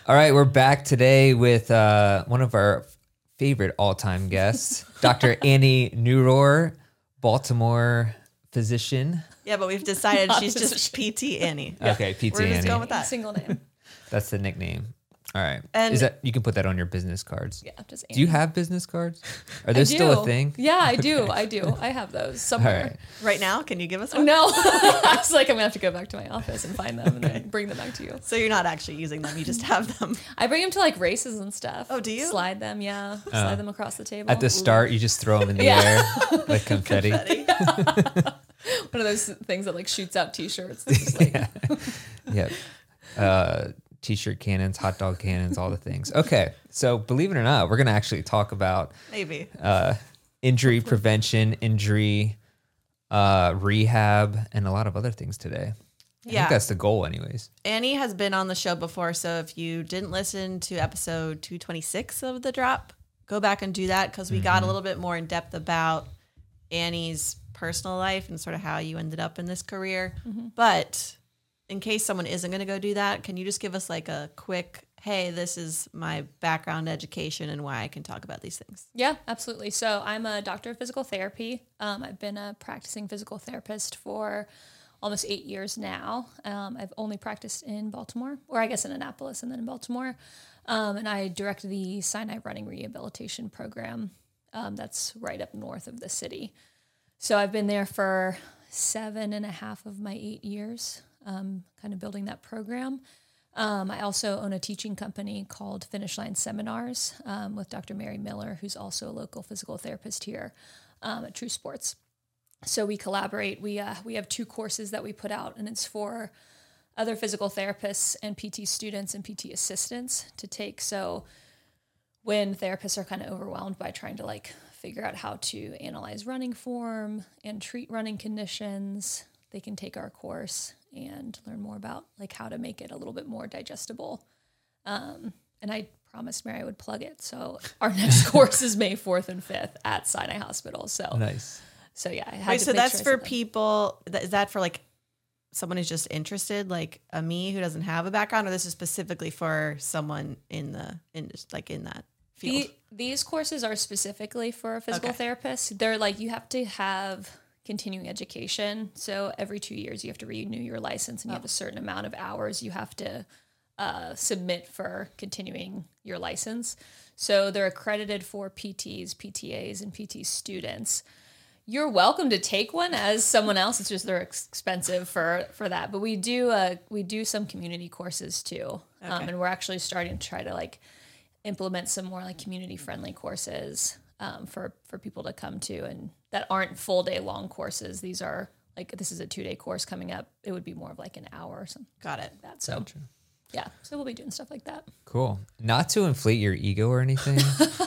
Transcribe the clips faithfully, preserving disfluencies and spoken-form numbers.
All right, we're back today with uh, one of our favorite all-time guests, Doctor Annie Neurohr, Baltimore physician. Yeah, but we've decided she's just P T Annie. Okay, P T We're just Annie. going with that. Single name. That's the nickname. All right. And- Is that you can put that on your business cards? Yeah, just Do you Annie. have business cards? Are I those still do. a thing? Yeah, I do. I do. I have those All somewhere. right. Right now, can you give us one? No, I was like, I'm gonna have to go back to my office and find them and then bring them back to you. So you're not actually using them; you just have them. I bring them to like races and stuff. Oh, do you? Slide them? Yeah, slide them across the table. At the start, you just throw them in the Yeah. air like confetti. Confetti. One of those things that like shoots out T-shirts. It's just like, Yeah. Uh, T-shirt cannons, hot dog cannons, all the things. Okay, so believe it or not, we're going to actually talk about Maybe. uh, injury prevention, injury uh, rehab, and a lot of other things today. I Yeah. think that's the goal anyways. Annie has been on the show before, so if you didn't listen to episode two twenty-six of The Drop, go back and do that because we got a little bit more in depth about Annie's personal life and sort of how you ended up in this career. But in case someone isn't going to go do that, can you just give us like a quick, hey, this is my background education and why I can talk about these things? yeah, absolutely. So I'm a doctor of physical therapy. Um, I've been a practicing physical therapist for almost eight years now. Um, I've only practiced in Baltimore, or I guess in Annapolis and then in Baltimore. Um, and I direct the Sinai Running Rehabilitation Program um, that's right up north of the city. So I've been there for seven and a half of my eight years, um, kind of building that program. Um, I also own a teaching company called Finish Line Seminars um, with Doctor Mary Miller, who's also a local physical therapist here um, at True Sports. So we collaborate. We uh, we have two courses that we put out, and it's for other physical therapists and P T students and P T assistants to take. So when therapists are kind of overwhelmed by trying to like figure out how to analyze running form and treat running conditions, they can take our course and learn more about like how to make it a little bit more digestible. Um, and I promised Mary I would plug it. So our next course is May fourth and fifth at Sinai Hospital. So Nice. so yeah, I had Wait, to so make that's sure I for said that. people, that- is that for like someone who's just interested, like a me who doesn't have a background, or this is specifically for someone in the, in like in that field? The, these courses are specifically for a physical Okay. therapist. They're like, you have to have continuing education. So every two years you have to renew your license and you have a certain amount of hours you have to uh, submit for continuing your license. So they're accredited for P Ts, P T As, and P T students. You're welcome to take one as someone else. It's just they're ex- expensive for, for that. But we do uh, we do some community courses too, um, Okay. and we're actually starting to try to like implement some more like community friendly courses um, for for people to come to, and that aren't full day long courses. These are like this is a two day course coming up. It would be more of like an hour or something Got it. like that. So yeah, so we'll be doing stuff like that. Cool. Not to inflate your ego or anything,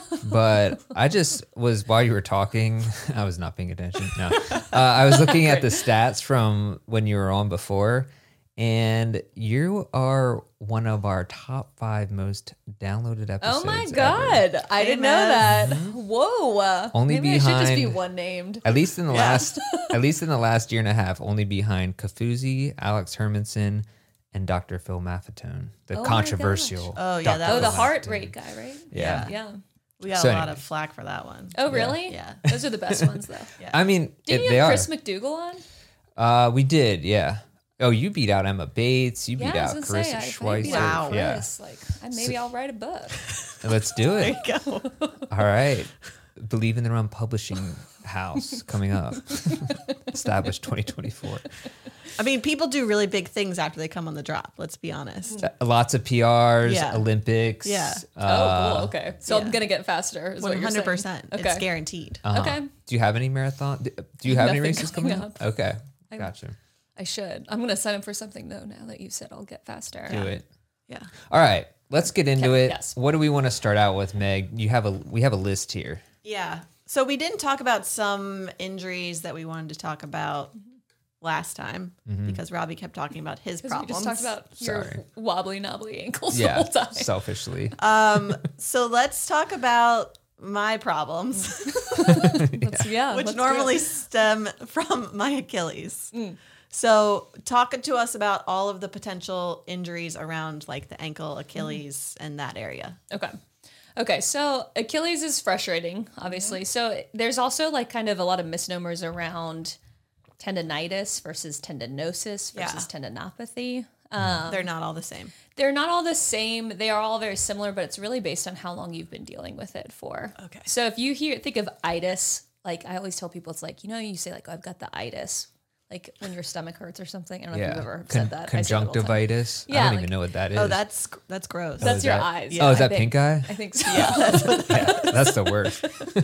but I just was, while you were talking, I was not paying attention. No. Uh, I was looking at the stats from when you were on before, and you are one of our top five most downloaded episodes. Oh my ever. god, I didn't know that. Whoa. Only Maybe I should just be behind- one named. At least in the last, at least in the last year and a half, only behind Kafuzi, Alex Hermanson, and Doctor Phil Maffetone, the Oh my controversial. Oh, yeah, Doctor that Oh, was- the Phil heart Maffetone. rate guy, right? Yeah. Yeah. We got So a lot anyway. of flack for that one. Oh, really? Yeah. Those are the best ones, though. Yeah. I mean, Didn't it, you they have are. Chris McDougall on? Uh, we did, yeah. Oh, you beat out Emma Bates. You beat Yeah, I out was gonna Carissa say, I- if I Schweitzer. beat out Wow. Yeah, Chris, like, I, maybe I'll write a book. let's do it. There you go. All right. Believe in their own publishing house coming up. Established twenty twenty-four. I mean, people do really big things after they come on the drop. Let's be honest. Uh, Lots of P Rs, Yeah. Olympics. Yeah. Oh, uh, cool. Okay. So yeah. I'm going to get faster. is what One you're hundred saying. percent. Okay. It's guaranteed. uh-huh. Okay. Do you have any marathon? Do do you have any Nothing races coming coming up? up. Okay. Gotcha. I should. I'm going to sign up for something, though, now that you said I'll get faster. Do it. Yeah. All right. Let's get into Okay, it. yes. What do we want to start out with, Meg? You have a we have a list here. Yeah. So we didn't talk about some injuries that we wanted to talk about last time because Robbie kept talking about his Because we problems. just talked about Sorry. your wobbly, knobbly ankles the Yeah. whole time. Selfishly. um, so let's talk about my problems, Let's- yeah. which let's do normally it. stem from my Achilles. So talk to us about all of the potential injuries around like the ankle, Achilles, and that area. Okay. Okay, so Achilles is frustrating, obviously. So there's also like kind of a lot of misnomers around tendonitis versus tendinosis versus Yeah. tendinopathy. Um, They're not all the same. they're not all the same. They are all very similar, but it's really based on how long you've been dealing with it for. Okay. So if you hear think of itis, like I always tell people, it's like, you know, you say like, oh, I've got the itis, like when your stomach hurts or something. I don't know if Yeah. you've ever Con- said that. I say it all the time. conjunctivitis. I Yeah, don't like- even know what that is. Oh, that's that's gross. That's is your that- eyes. oh, is I that think- pink eye? I think so. yeah, that's what Yeah, that's the worst.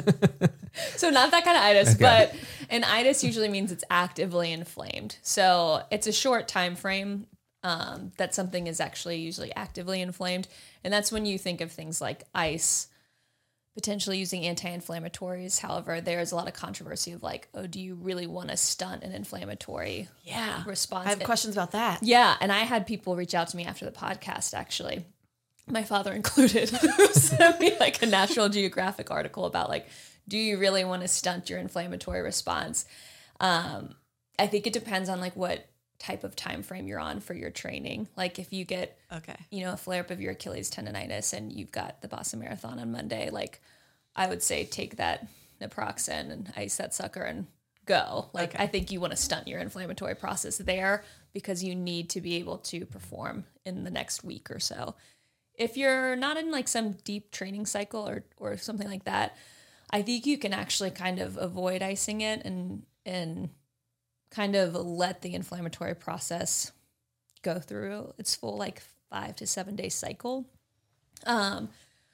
So not that kind of itis, Okay. but an itis usually means it's actively inflamed. So it's a short time frame um, that something is actually usually actively inflamed, and that's when you think of things like ice, potentially using anti-inflammatories. However, there's a lot of controversy of like, oh, do you really want to stunt an inflammatory yeah. response? I have questions about that. Yeah, and I had people reach out to me after the podcast, actually. My father included, who sent me like a National Geographic article about like, do you really want to stunt your inflammatory response? Um, I think it depends on like what type of time frame you're on for your training. Like if you get, Okay. you know, a flare up of your Achilles tendonitis and you've got the Boston Marathon on Monday, like I would say take that naproxen and ice that sucker and go. Like Okay. I think you want to stunt your inflammatory process there because you need to be able to perform in the next week or so. If you're not in like some deep training cycle or or something like that, I think you can actually kind of avoid icing it and and kind of let the inflammatory process go through its full like five to seven day cycle. Um,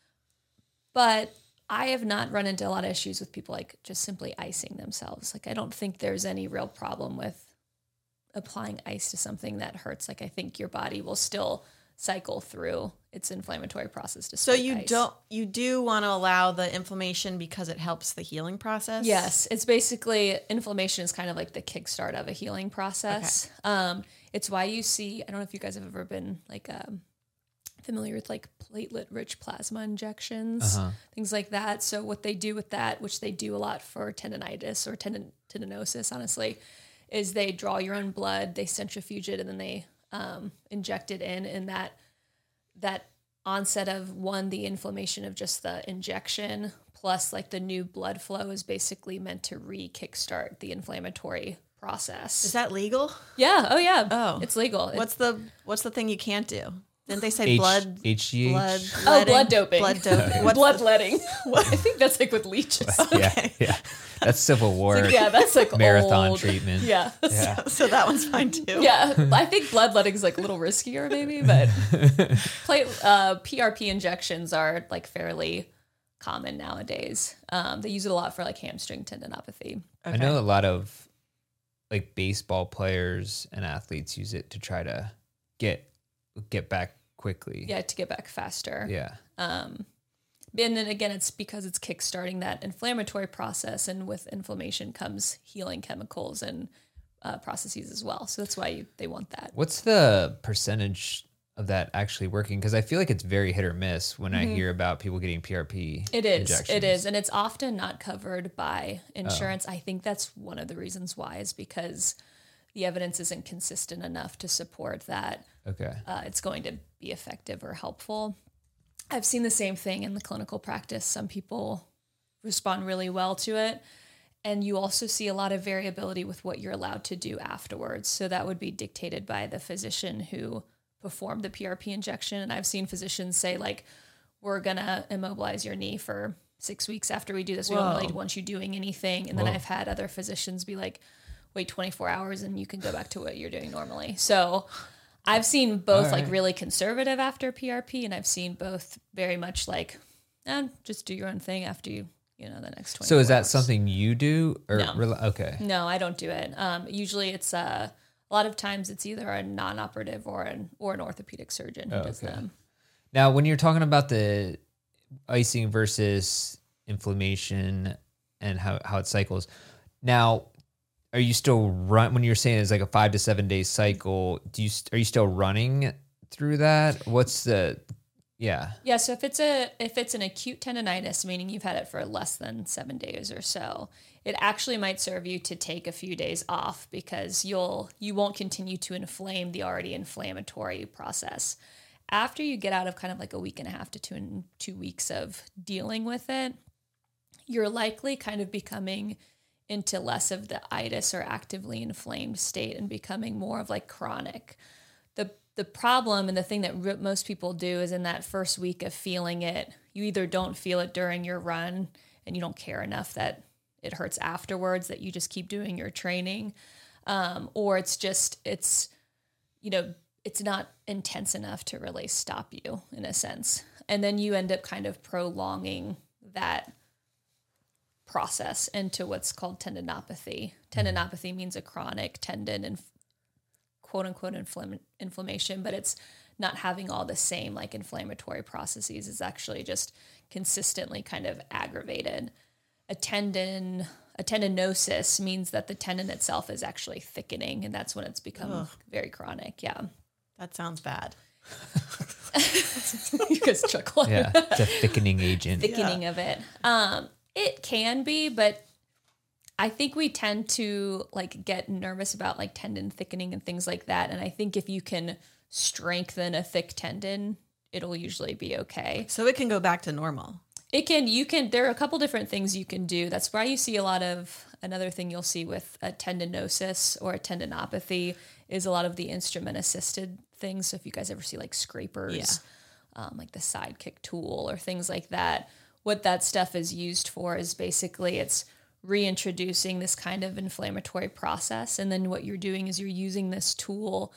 but I have not run into a lot of issues with people like just simply icing themselves. Like I don't think there's any real problem with applying ice to something that hurts. Like I think your body will still cycle through its inflammatory process. To So you don't you do want to allow the inflammation because it helps the healing process? Yes, it's basically inflammation is kind of like the kickstart of a healing process. Um, it's why you see. I don't know if you guys have ever been like um, familiar with like platelet-rich plasma injections, Uh-huh. things like that. So what they do with that, which they do a lot for tendonitis or tendon tendinosis, honestly, is they draw your own blood, they centrifuge it, and then they um, inject it in, and that that onset of one, the inflammation of just the injection, plus like the new blood flow is basically meant to re-kickstart the inflammatory process. Is that legal? Yeah. Oh yeah. Oh. It's legal. It's- What's the what's the thing you can't do? Didn't they say H- blood H G H? blood Oh, letting? blood doping. Blood doping. What's bloodletting. I think that's like with leeches. Yeah, yeah. That's Civil War Yeah, that's like marathon old. treatment. Yeah. Yeah. the, so that one's fine too. Yeah, I think bloodletting is like a little riskier, maybe, but plate, uh, P R P injections are like fairly common nowadays. Um, they use it a lot for like hamstring tendinopathy. I know a lot of like baseball players and athletes use it to try to get get back quickly. Yeah, to get back faster. Yeah. Um, and then again, it's because it's kickstarting that inflammatory process, and with inflammation comes healing chemicals and uh, processes as well. So that's why you, they want that. What's the percentage of that actually working? Because I feel like it's very hit or miss when I hear about people getting P R P. It is. injections. It is. And it's often not covered by insurance. I think that's one of the reasons why, is because the evidence isn't consistent enough to support that Okay. uh, it's going to be effective or helpful. I've seen the same thing in the clinical practice. Some people respond really well to it. And you also see a lot of variability with what you're allowed to do afterwards. So that would be dictated by the physician who performed the P R P injection. And I've seen physicians say, like, we're going to immobilize your knee for six weeks after we do this. We don't really Whoa. want you doing anything. And then Whoa. I've had other physicians be like, wait twenty-four hours and you can go back to what you're doing normally. So I've seen both All like right. really conservative after P R P, and I've seen both very much like, eh, just do your own thing after you, you know, the next twenty. So is that something you do or No. rela- okay. No, I don't do it. Um, usually it's uh, a lot of times it's either a non-operative or an or an orthopedic surgeon who Oh, does okay. them. Now, when you're talking about the icing versus inflammation and how, how it cycles, now, are you still run when you're saying it's like a five to seven day cycle? Do you st- are you still running through that? What's the Yeah. Yeah, so if it's a if it's an acute tendonitis, meaning you've had it for less than seven days or so, it actually might serve you to take a few days off because you'll you won't continue to inflame the already inflammatory process. After you get out of kind of like a week and a half to two two weeks of dealing with it, you're likely kind of becoming into less of the itis or actively inflamed state and becoming more of like chronic. The the problem and the thing that re- most people do is in that first week of feeling it, you either don't feel it during your run and you don't care enough that it hurts afterwards, that you just keep doing your training, um, or it's just, it's, you know, it's not intense enough to really stop you in a sense. And then you end up kind of prolonging that process into what's called tendinopathy. Tendinopathy means a chronic tendon and quote unquote infl- inflammation, but it's not having all the same like inflammatory processes. It's actually just consistently kind of aggravated. A tendon, a tendinosis means that the tendon itself is actually thickening, and that's when it's become Ugh. very chronic. Yeah. That sounds bad. You guys chuckle. Yeah, it's a thickening agent. Thickening yeah. of it. Um, it can be, but I think we tend to like get nervous about like tendon thickening and things like that. And I think if you can strengthen a thick tendon, it'll usually be okay. So it can go back to normal. It can, you can, there are a couple different things you can do. That's why you see a lot of, another thing you'll see with a tendinosis or a tendinopathy is a lot of the instrument assisted things. So if you guys ever see like scrapers, yeah. um, like the Sidekick tool or things like that, what that stuff is used for is basically it's reintroducing this kind of inflammatory process. And then what you're doing is you're using this tool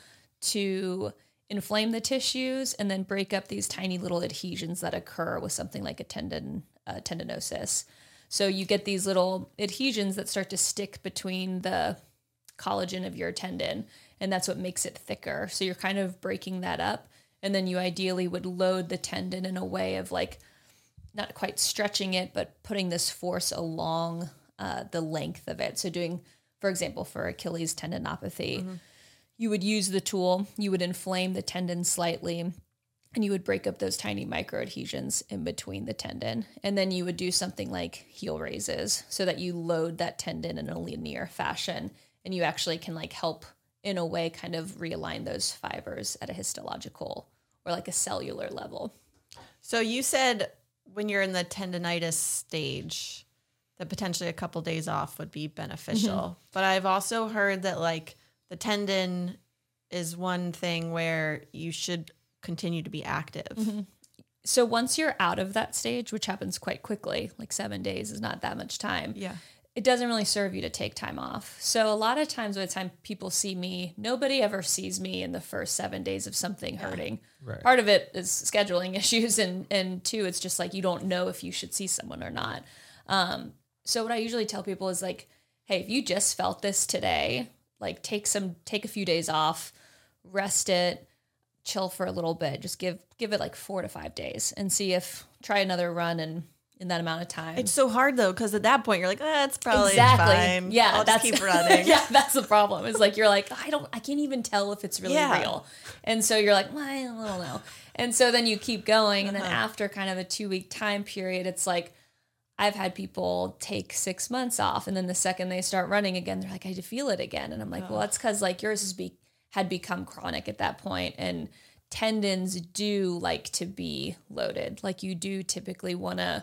to inflame the tissues and then break up these tiny little adhesions that occur with something like a tendon uh, tendinosis. So you get these little adhesions that start to stick between the collagen of your tendon, and that's what makes it thicker. So you're kind of breaking that up, and then you ideally would load the tendon in a way of like not quite stretching it, but putting this force along uh, the length of it. So doing, for example, for Achilles tendinopathy, mm-hmm. you would use the tool, you would inflame the tendon slightly, and you would break up those tiny micro adhesions in between the tendon. And then you would do something like heel raises so that you load that tendon in a linear fashion. And you actually can like help in a way kind of realign those fibers at a histological or like a cellular level. So you said when you're in the tendinitis stage that potentially a couple days off would be beneficial. Mm-hmm. But I've also heard that like the tendon is one thing where you should continue to be active. Mm-hmm. So once you're out of that stage, which happens quite quickly, like seven days is not that much time. Yeah. It doesn't really serve you to take time off. So a lot of times by the time people see me, nobody ever sees me in the first seven days of something yeah. hurting. Right. Part of it is scheduling issues. And, and two, it's just like, you don't know if you should see someone or not. Um, so what I usually tell people is like, hey, if you just felt this today, like take some, take a few days off, rest it, chill for a little bit. Just give, give it like four to five days and see if, try another run and in that amount of time. It's so hard though, because at that point you're like, oh, it's probably exactly. fine. Yeah, I'll that's, just keep running. Yeah, that's the problem. It's like you're like, I don't, I can't even tell if it's really yeah. real, and so you're like, well, I don't know, and so then you keep going, and uh-huh. then after kind of a two week time period, it's like I've had people take six months off, and then the second they start running again, they're like, I feel it again, and I'm like, oh. well, that's because like yours has be had become chronic at that point, and tendons do like to be loaded. Like you do typically want to,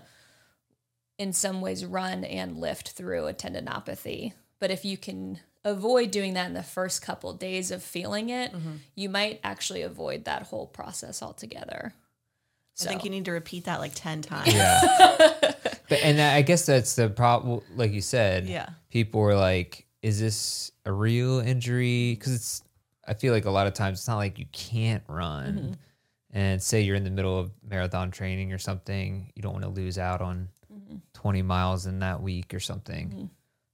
in some ways, run and lift through a tendinopathy. But if you can avoid doing that in the first couple days of feeling it, mm-hmm. you might actually avoid that whole process altogether. So. I think you need to repeat that like ten times. Yeah. But, and I guess that's the problem. Like you said, yeah. people were like, is this a real injury? Because it's, I feel like a lot of times it's not like you can't run. Mm-hmm. And say you're in the middle of marathon training or something, you don't want to lose out on mm-hmm. twenty miles in that week or something. Mm-hmm.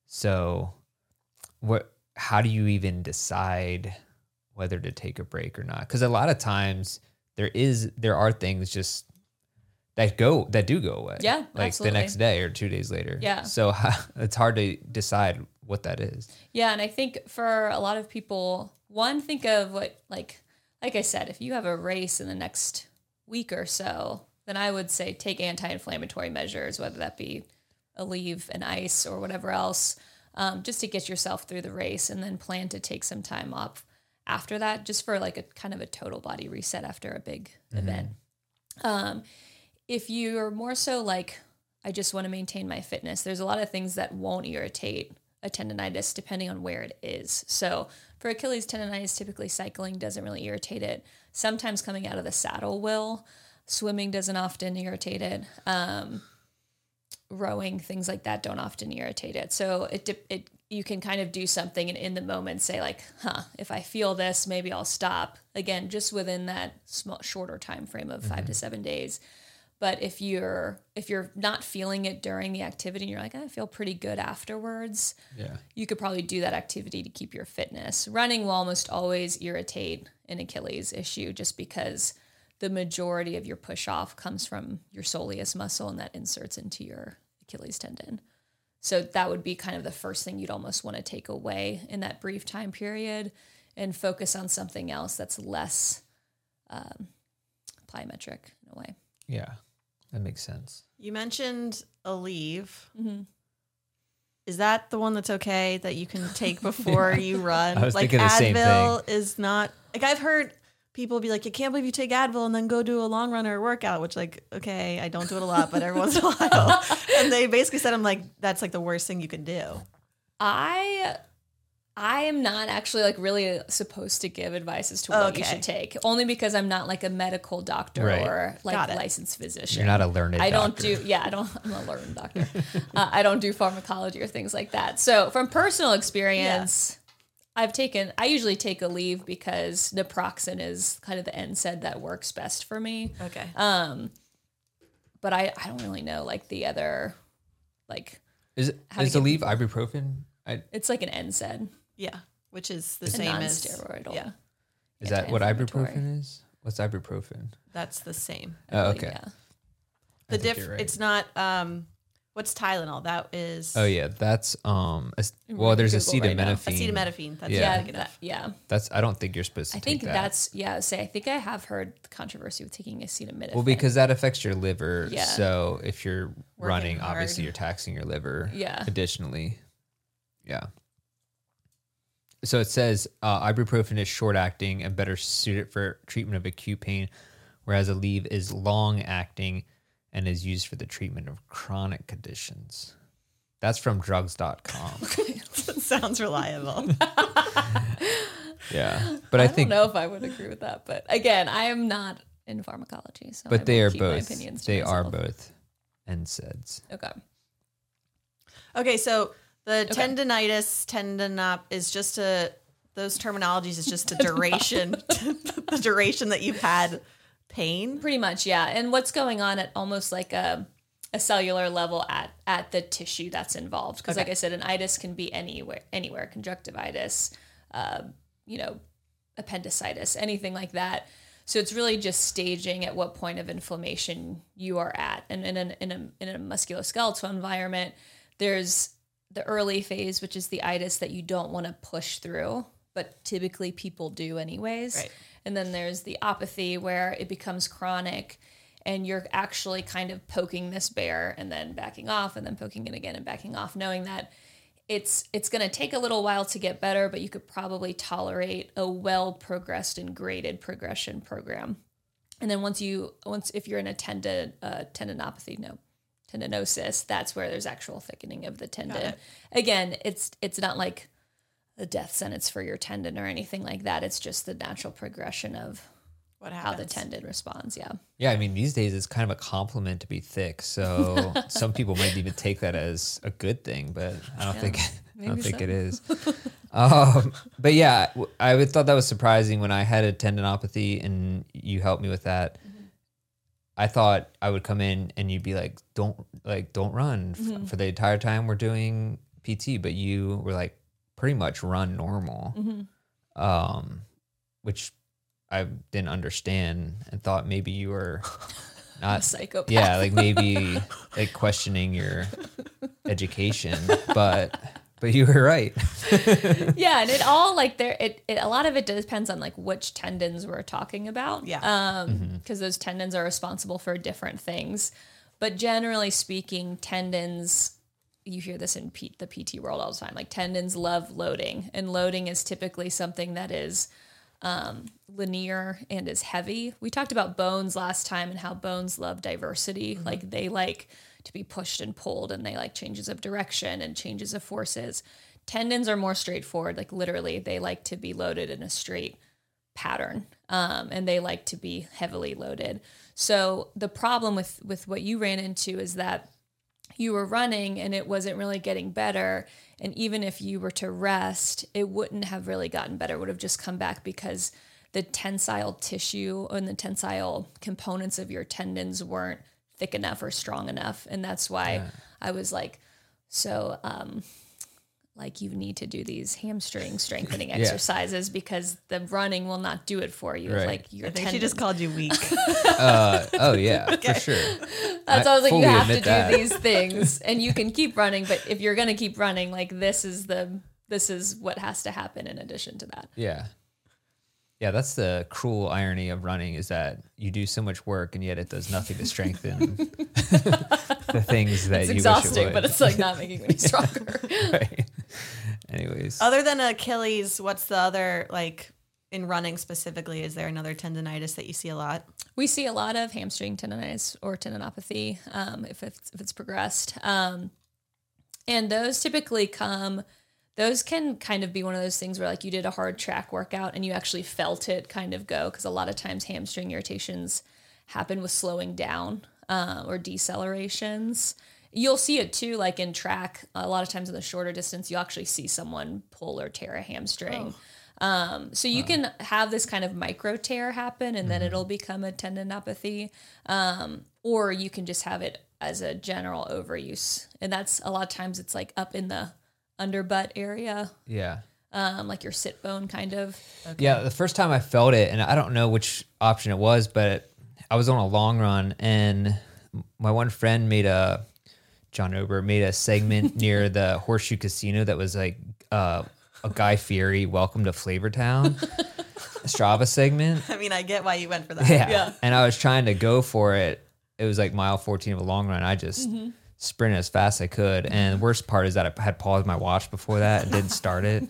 So what, how do you even decide whether to take a break or not? Because a lot of times there is, there are things just that go, that do go away. Yeah, like absolutely. the next day or two days later. Yeah. So how, it's hard to decide what that is. Yeah. And I think for a lot of people, one, think of what, like, like I said, if you have a race in the next week or so, then I would say take anti-inflammatory measures, whether that be Aleve and ice or whatever else, um, just to get yourself through the race, and then plan to take some time off after that, just for like a kind of a total body reset after a big mm-hmm. event. Um, if you're more so like, I just want to maintain my fitness, there's a lot of things that won't irritate a tendonitis depending on where it is. So for Achilles tendonitis, typically cycling doesn't really irritate it. Sometimes coming out of the saddle will. Swimming doesn't often irritate it. Um, rowing, things like that don't often irritate it. So it, it you can kind of do something and in the moment say like, huh, if I feel this, maybe I'll stop. Again, just within that small, shorter time frame of mm-hmm. five to seven days. But if you're if you're not feeling it during the activity and you're like, I feel pretty good afterwards, yeah, you could probably do that activity to keep your fitness. Running will almost always irritate an Achilles issue just because the majority of your push off comes from your soleus muscle, and that inserts into your Achilles tendon. So that would be kind of the first thing you'd almost want to take away in that brief time period and focus on something else that's less um, plyometric in a way. Yeah. That makes sense. You mentioned Aleve. Mm-hmm. Is that the one that's okay that you can take before yeah. you run? I was like thinking the same Advil thing. is not like I've heard people be like, I can't believe you take Advil and then go do a long run or a workout, which like, okay, I don't do it a lot, but every once in a while. And they basically said, I'm like, that's like the worst thing you can do. I I am not actually like really supposed to give advice as to what okay. you should take, only because I'm not like a medical doctor right. or like licensed physician. You're not a learned I don't doctor. do, yeah, I don't, I'm a learned doctor. uh, I don't do pharmacology or things like that. So from personal experience, yeah. I've taken, I usually take Aleve because naproxen is kind of the N SAID that works best for me. Okay. Um, but I, I don't really know like the other, like. Is, is Aleve ibuprofen? I, it's like an N SAID. Yeah, which is the a same as non-steroidal. Yeah. Is that what ibuprofen is? What's ibuprofen? That's the same. Oh, okay. Yeah. The diff. Right. It's not. Um, what's Tylenol? That is. Oh yeah, that's um. A, well, there's acetaminophen. Right acetaminophen. That's yeah, yeah, that, yeah. That's. I don't think you're supposed to. I take think that. that's yeah. Say, I think I have heard the controversy with taking acetaminophen. Well, because that affects your liver. Yeah. So if you're Working running, hard. obviously you're taxing your liver. Yeah. Additionally, yeah. So it says uh, ibuprofen is short acting and better suited for treatment of acute pain, whereas Aleve is long acting and is used for the treatment of chronic conditions. That's from drugs dot com. Sounds reliable. Yeah. But I, I think don't know if I would agree with that, but again, I am not in pharmacology, so but I they will are keep my both opinions to they are myself. both N SAIDs. Okay. Okay, so the okay. tendonitis, tendinop is just a those terminologies is just the duration, the duration that you've had pain. Pretty much, yeah. And what's going on at almost like a a cellular level at at the tissue that's involved. Because, okay. like I said, an itis can be anywhere, anywhere. Conjunctivitis, uh, you know, appendicitis, anything like that. So it's really just staging at what point of inflammation you are at. And in an, in a in a musculoskeletal environment, there's the early phase, which is the itis that you don't want to push through, but typically people do anyways. Right. And then there's the apathy where it becomes chronic and you're actually kind of poking this bear and then backing off and then poking it again and backing off, knowing that it's it's going to take a little while to get better, but you could probably tolerate a well progressed and graded progression program. And then once you once if you're in a tendon uh, tendinopathy, no. tendinosis, that's where there's actual thickening of the tendon. It. Again, it's it's not like a death sentence for your tendon or anything like that. It's just the natural progression of what how the tendon responds. Yeah. Yeah, I mean, these days it's kind of a compliment to be thick. So some people might even take that as a good thing, but I don't yeah, think I don't think so. It is. um, but yeah, I would thought that was surprising when I had a tendinopathy and you helped me with that. Mm-hmm. I thought I would come in and you'd be like, don't like, don't run mm-hmm. f- for the entire time we're doing P T, but you were like pretty much run normal, mm-hmm. um, which I didn't understand and thought maybe you were not a psychopath. Yeah. Like maybe like questioning your education, but But you were right. Yeah, and it all like there it, it a lot of it depends on like which tendons we're talking about. Yeah. Um Mm-hmm. because those tendons are responsible for different things. But generally speaking, tendons, you hear this in P, the P T world all the time. Like tendons love loading, and loading is typically something that is um, linear and is heavy. We talked about bones last time and how bones love diversity. Mm-hmm. Like they like to be pushed and pulled, and they like changes of direction and changes of forces. Tendons are more straightforward. Like literally, they like to be loaded in a straight pattern, um, and they like to be heavily loaded. So the problem with with what you ran into is that you were running and it wasn't really getting better. And even if you were to rest, it wouldn't have really gotten better. It would have just come back because the tensile tissue and the tensile components of your tendons weren't thick enough or strong enough. And that's why yeah. I was like, so um, like you need to do these hamstring strengthening yeah. exercises because the running will not do it for you. Right. Like your I think tendons. she just called you weak. uh, oh yeah, okay. For sure. That's why I was like, you have to do that. these things and you can keep running, but if you're going to keep running, like this is the, this is what has to happen in addition to that. Yeah. Yeah. That's the cruel irony of running is that you do so much work and yet it does nothing to strengthen the things that it's you exhausting, wish it would. but it's like not making you any stronger. Right. Anyways. Other than Achilles, what's the other, like in running specifically, is there another tendonitis that you see a lot? We see a lot of hamstring tendonitis or tendinopathy um, if, it's, if it's progressed. Um, and those typically come, those can kind of be one of those things where like you did a hard track workout and you actually felt it kind of go, because a lot of times hamstring irritations happen with slowing down uh, or decelerations. You'll see it too, like in track, a lot of times in the shorter distance, you'll actually see someone pull or tear a hamstring. Oh. Um, so you wow. can have this kind of micro tear happen and then mm-hmm. it'll become a tendinopathy. Um, or you can just have it as a general overuse. And that's a lot of times it's like up in the underbutt area. Yeah. Um, like your sit bone kind of. Okay. Yeah. The first time I felt it, and I don't know which option it was, but I was on a long run and my one friend made a, John Ober made a segment near the Horseshoe Casino that was like, uh, a Guy Fieri welcome to Flavortown Strava segment. I mean, I get why you went for that. Yeah. yeah. And I was trying to go for it. It was like mile fourteen of a long run. I just mm-hmm. sprinted as fast as I could. And the worst part is that I had paused my watch before that and didn't start it.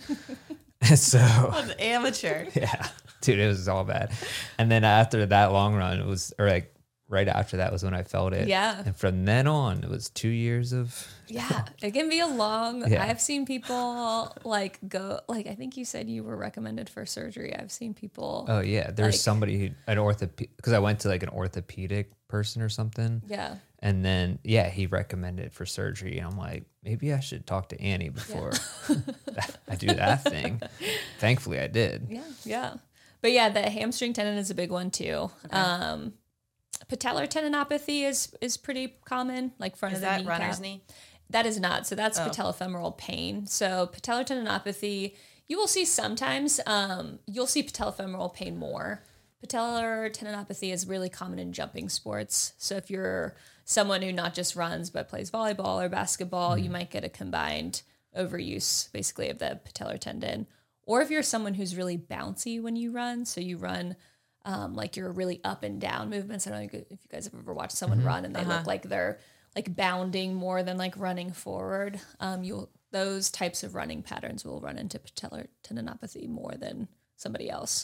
And so an amateur. Yeah. Dude, it was all bad. And then after that long run, it was or like right after that was when I felt it. Yeah. And from then on, it was two years of. Yeah. It can be a long, yeah. I've seen people like go, like, I think you said you were recommended for surgery. I've seen people. Oh yeah. There's like, somebody who, an orthopedic, because I went to like an orthopedic person or something. Yeah. And then, yeah, he recommended it for surgery. And I'm like, maybe I should talk to Annie before yeah. I do that thing. Thankfully I did. Yeah. Yeah. But yeah, the hamstring tendon is a big one too. Okay. Um, Patellar tendinopathy is is pretty common, like front is of the that kneecap. Runner's knee? That is not. So that's oh. patellofemoral pain. So patellar tendinopathy, you will see sometimes. Um, you'll see patellofemoral pain more. Patellar tendinopathy is really common in jumping sports. So if you're someone who not just runs but plays volleyball or basketball, mm. you might get a combined overuse, basically, of the patellar tendon. Or if you're someone who's really bouncy when you run, so you run. Um, like your really up and down movements. I don't know if you guys have ever watched someone mm-hmm. run and they uh-huh. look like they're like bounding more than like running forward. Um, you'll those types of running patterns will run into patellar tendinopathy more than somebody else.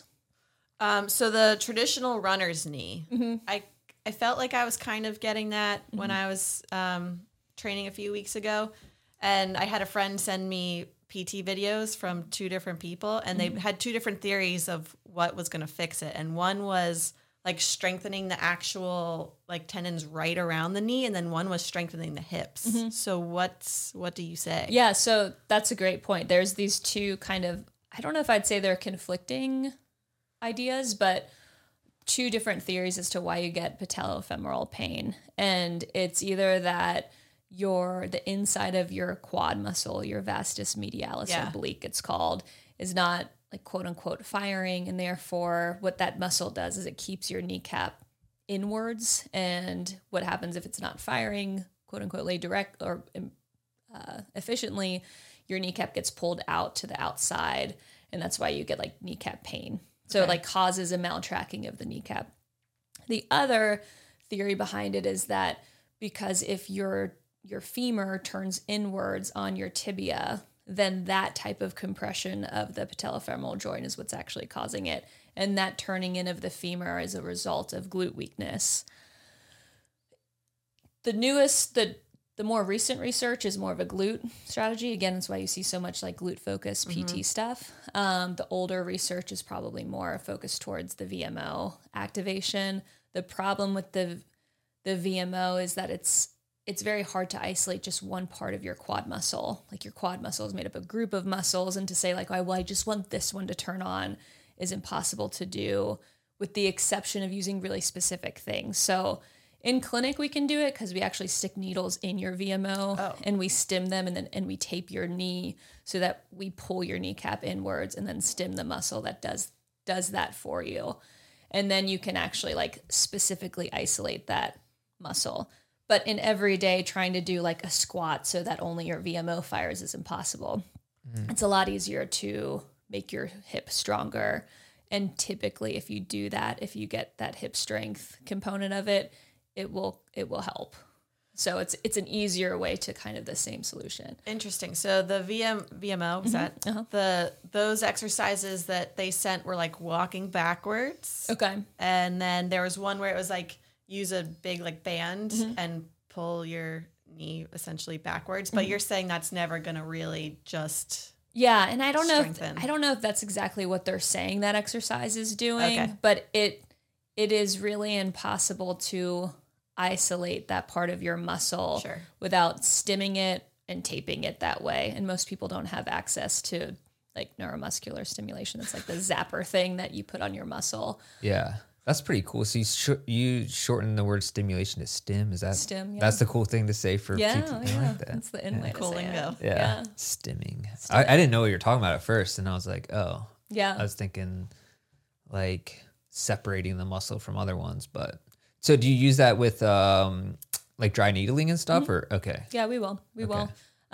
Um, so the traditional runner's knee, mm-hmm. I I felt like I was kind of getting that mm-hmm. when I was um, training a few weeks ago, and I had a friend send me P T videos from two different people, and mm-hmm. they had two different theories of what was going to fix it. And one was like strengthening the actual like tendons right around the knee, and then one was strengthening the hips. Mm-hmm. So what's what do you say? Yeah, so that's a great point. There's these two kind of, I don't know if I'd say they're conflicting ideas, but two different theories as to why you get patellofemoral pain. And it's either that your the inside of your quad muscle, your vastus medialis yeah. oblique, it's called, is not like quote unquote firing, and therefore what that muscle does is it keeps your kneecap inwards. And what happens if it's not firing, quote unquote, lay direct or uh, efficiently, your kneecap gets pulled out to the outside, and that's why you get like kneecap pain. So okay. it like causes a maltracking of the kneecap. The other theory behind it is that because if your your femur turns inwards on your tibia, then that type of compression of the patellofemoral joint is what's actually causing it. And that turning in of the femur is a result of glute weakness. The newest, the the more recent research is more of a glute strategy. Again, that's why you see so much like glute focused P T mm-hmm. stuff. Um, the older research is probably more focused towards the V M O activation. The problem with the the V M O is that it's it's very hard to isolate just one part of your quad muscle. Like your quad muscle is made up of a group of muscles, and to say like, oh, well, I just want this one to turn on is impossible to do, with the exception of using really specific things. So in clinic, we can do it because we actually stick needles in your V M O oh. and we stim them, and then and we tape your knee so that we pull your kneecap inwards and then stim the muscle that does does that for you. And then you can actually like specifically isolate that muscle. But in every day, trying to do like a squat so that only your V M O fires is impossible. Mm. It's a lot easier to make your hip stronger. And typically, if you do that, if you get that hip strength component of it, it will it will help. So it's it's an easier way to kind of the same solution. Interesting. So the V M V M O was mm-hmm. that uh-huh. the those exercises that they sent were like walking backwards. Okay. And then there was one where it was like use a big like band mm-hmm. and pull your knee essentially backwards. But mm-hmm. you're saying that's never going to really just yeah. And I don't strengthen. know. If, I don't know if that's exactly what they're saying that exercise is doing. Okay. But it it is really impossible to isolate that part of your muscle sure. without stimming it and taping it that way. And most people don't have access to like neuromuscular stimulation. It's like the zapper thing that you put on your muscle. Yeah. That's pretty cool. So you sh- you shorten the word stimulation to stim. Is that stim? Yeah. That's the cool thing to say for yeah, P T. Yeah, I like that. That's the in way yeah. to cool say lingo. it. Yeah. yeah. Stimming. Stimming. I, I didn't know what you were talking about at first, and I was like, oh. Yeah. I was thinking like separating the muscle from other ones, but so do you use that with um like dry needling and stuff mm-hmm. or okay. Yeah, we will. We okay. will.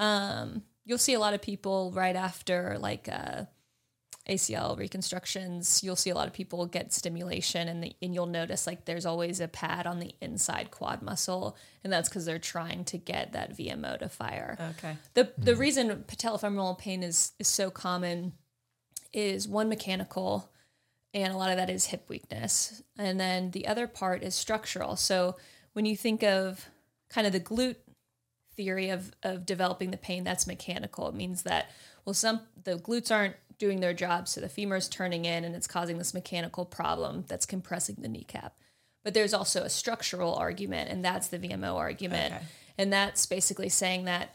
Um you'll see a lot of people right after like uh A C L reconstructions, you'll see a lot of people get stimulation and the, and you'll notice like there's always a pad on the inside quad muscle, and that's because they're trying to get that V M O to fire. Okay. The mm-hmm. the reason patellofemoral pain is is so common is one mechanical, and a lot of that is hip weakness. And then the other part is structural. So when you think of kind of the glute theory of, of developing the pain, that's mechanical. It means that, well, some the glutes aren't doing their job, so the femur's turning in and it's causing this mechanical problem that's compressing the kneecap. But there's also a structural argument, and that's the V M O argument. Okay. And that's basically saying that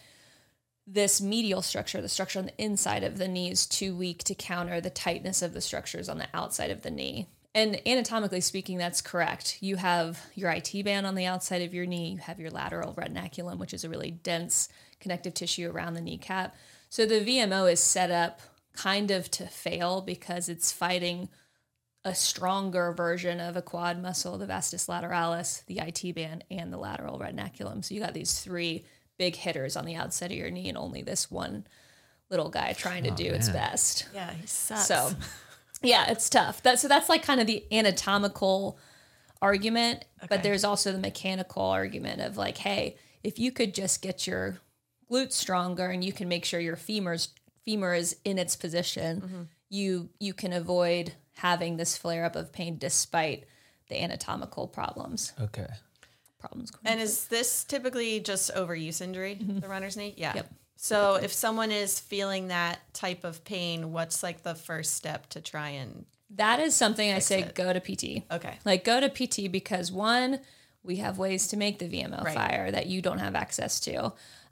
this medial structure, the structure on the inside of the knee, is too weak to counter the tightness of the structures on the outside of the knee. And anatomically speaking, that's correct. You have your I T band on the outside of your knee. You have your lateral retinaculum, which is a really dense connective tissue around the kneecap. So the V M O is set up kind of to fail because it's fighting a stronger version of a quad muscle, the vastus lateralis, the I T band, and the lateral retinaculum. So you got these three big hitters on the outside of your knee, and only this one little guy trying to oh, do man. its best. Yeah, he sucks. So, yeah, it's tough. That so that's like kind of the anatomical argument, okay. but there's also the mechanical argument of like, hey, if you could just get your glutes stronger and you can make sure your femur's femur is in its position, mm-hmm. you you can avoid having this flare up of pain despite the anatomical problems. Okay. Problems. And is this typically just overuse injury, mm-hmm. the runner's knee? Yeah. Yep. So if someone is feeling that type of pain, what's like the first step to try and That is something I say it? go to P T. Okay. Like go to P T because one, we have ways to make the V M O right. fire that you don't have access to.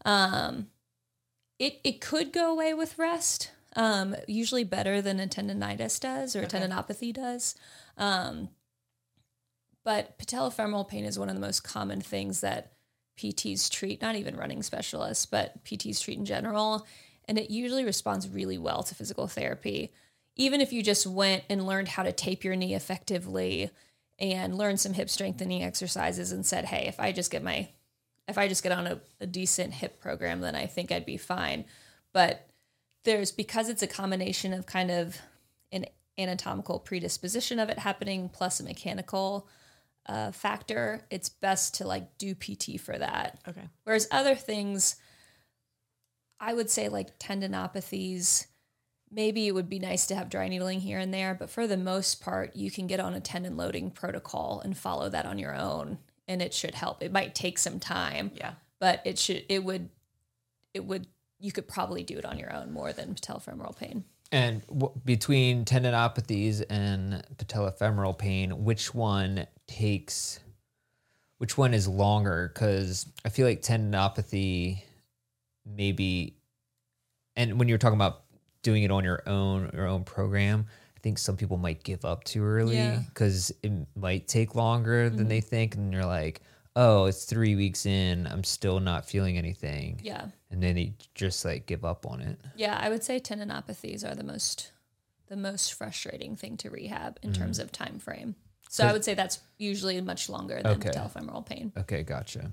Um, it it could go away with rest. Um, usually better than a tendonitis does or a okay. tendinopathy does. Um, but patellofemoral pain is one of the most common things that P Ts treat, not even running specialists, but P Ts treat in general. And it usually responds really well to physical therapy. Even if you just went and learned how to tape your knee effectively and learned some hip strengthening exercises and said, hey, if I just get my, if I just get on a, a decent hip program, then I think I'd be fine. But there's, because it's a combination of kind of an anatomical predisposition of it happening plus a mechanical uh, factor, it's best to like do P T for that. Okay. Whereas other things, I would say like tendinopathies, maybe it would be nice to have dry needling here and there, but for the most part, you can get on a tendon loading protocol and follow that on your own, and it should help. It might take some time, Yeah. but it should, it would, it would, you could probably do it on your own more than patellofemoral pain. And w- between tendinopathies and patellofemoral pain, which one takes, which one is longer? Because I feel like tendinopathy maybe, and when you're talking about doing it on your own, your own program, I think some people might give up too early because it might take longer than mm-hmm. they think. And you're like, oh, it's three weeks in, I'm still not feeling anything. Yeah. And then they just like give up on it. Yeah, I would say tendinopathies are the most the most frustrating thing to rehab in mm. terms of time frame. So I would say that's usually much longer than okay. patellofemoral pain. Okay, gotcha.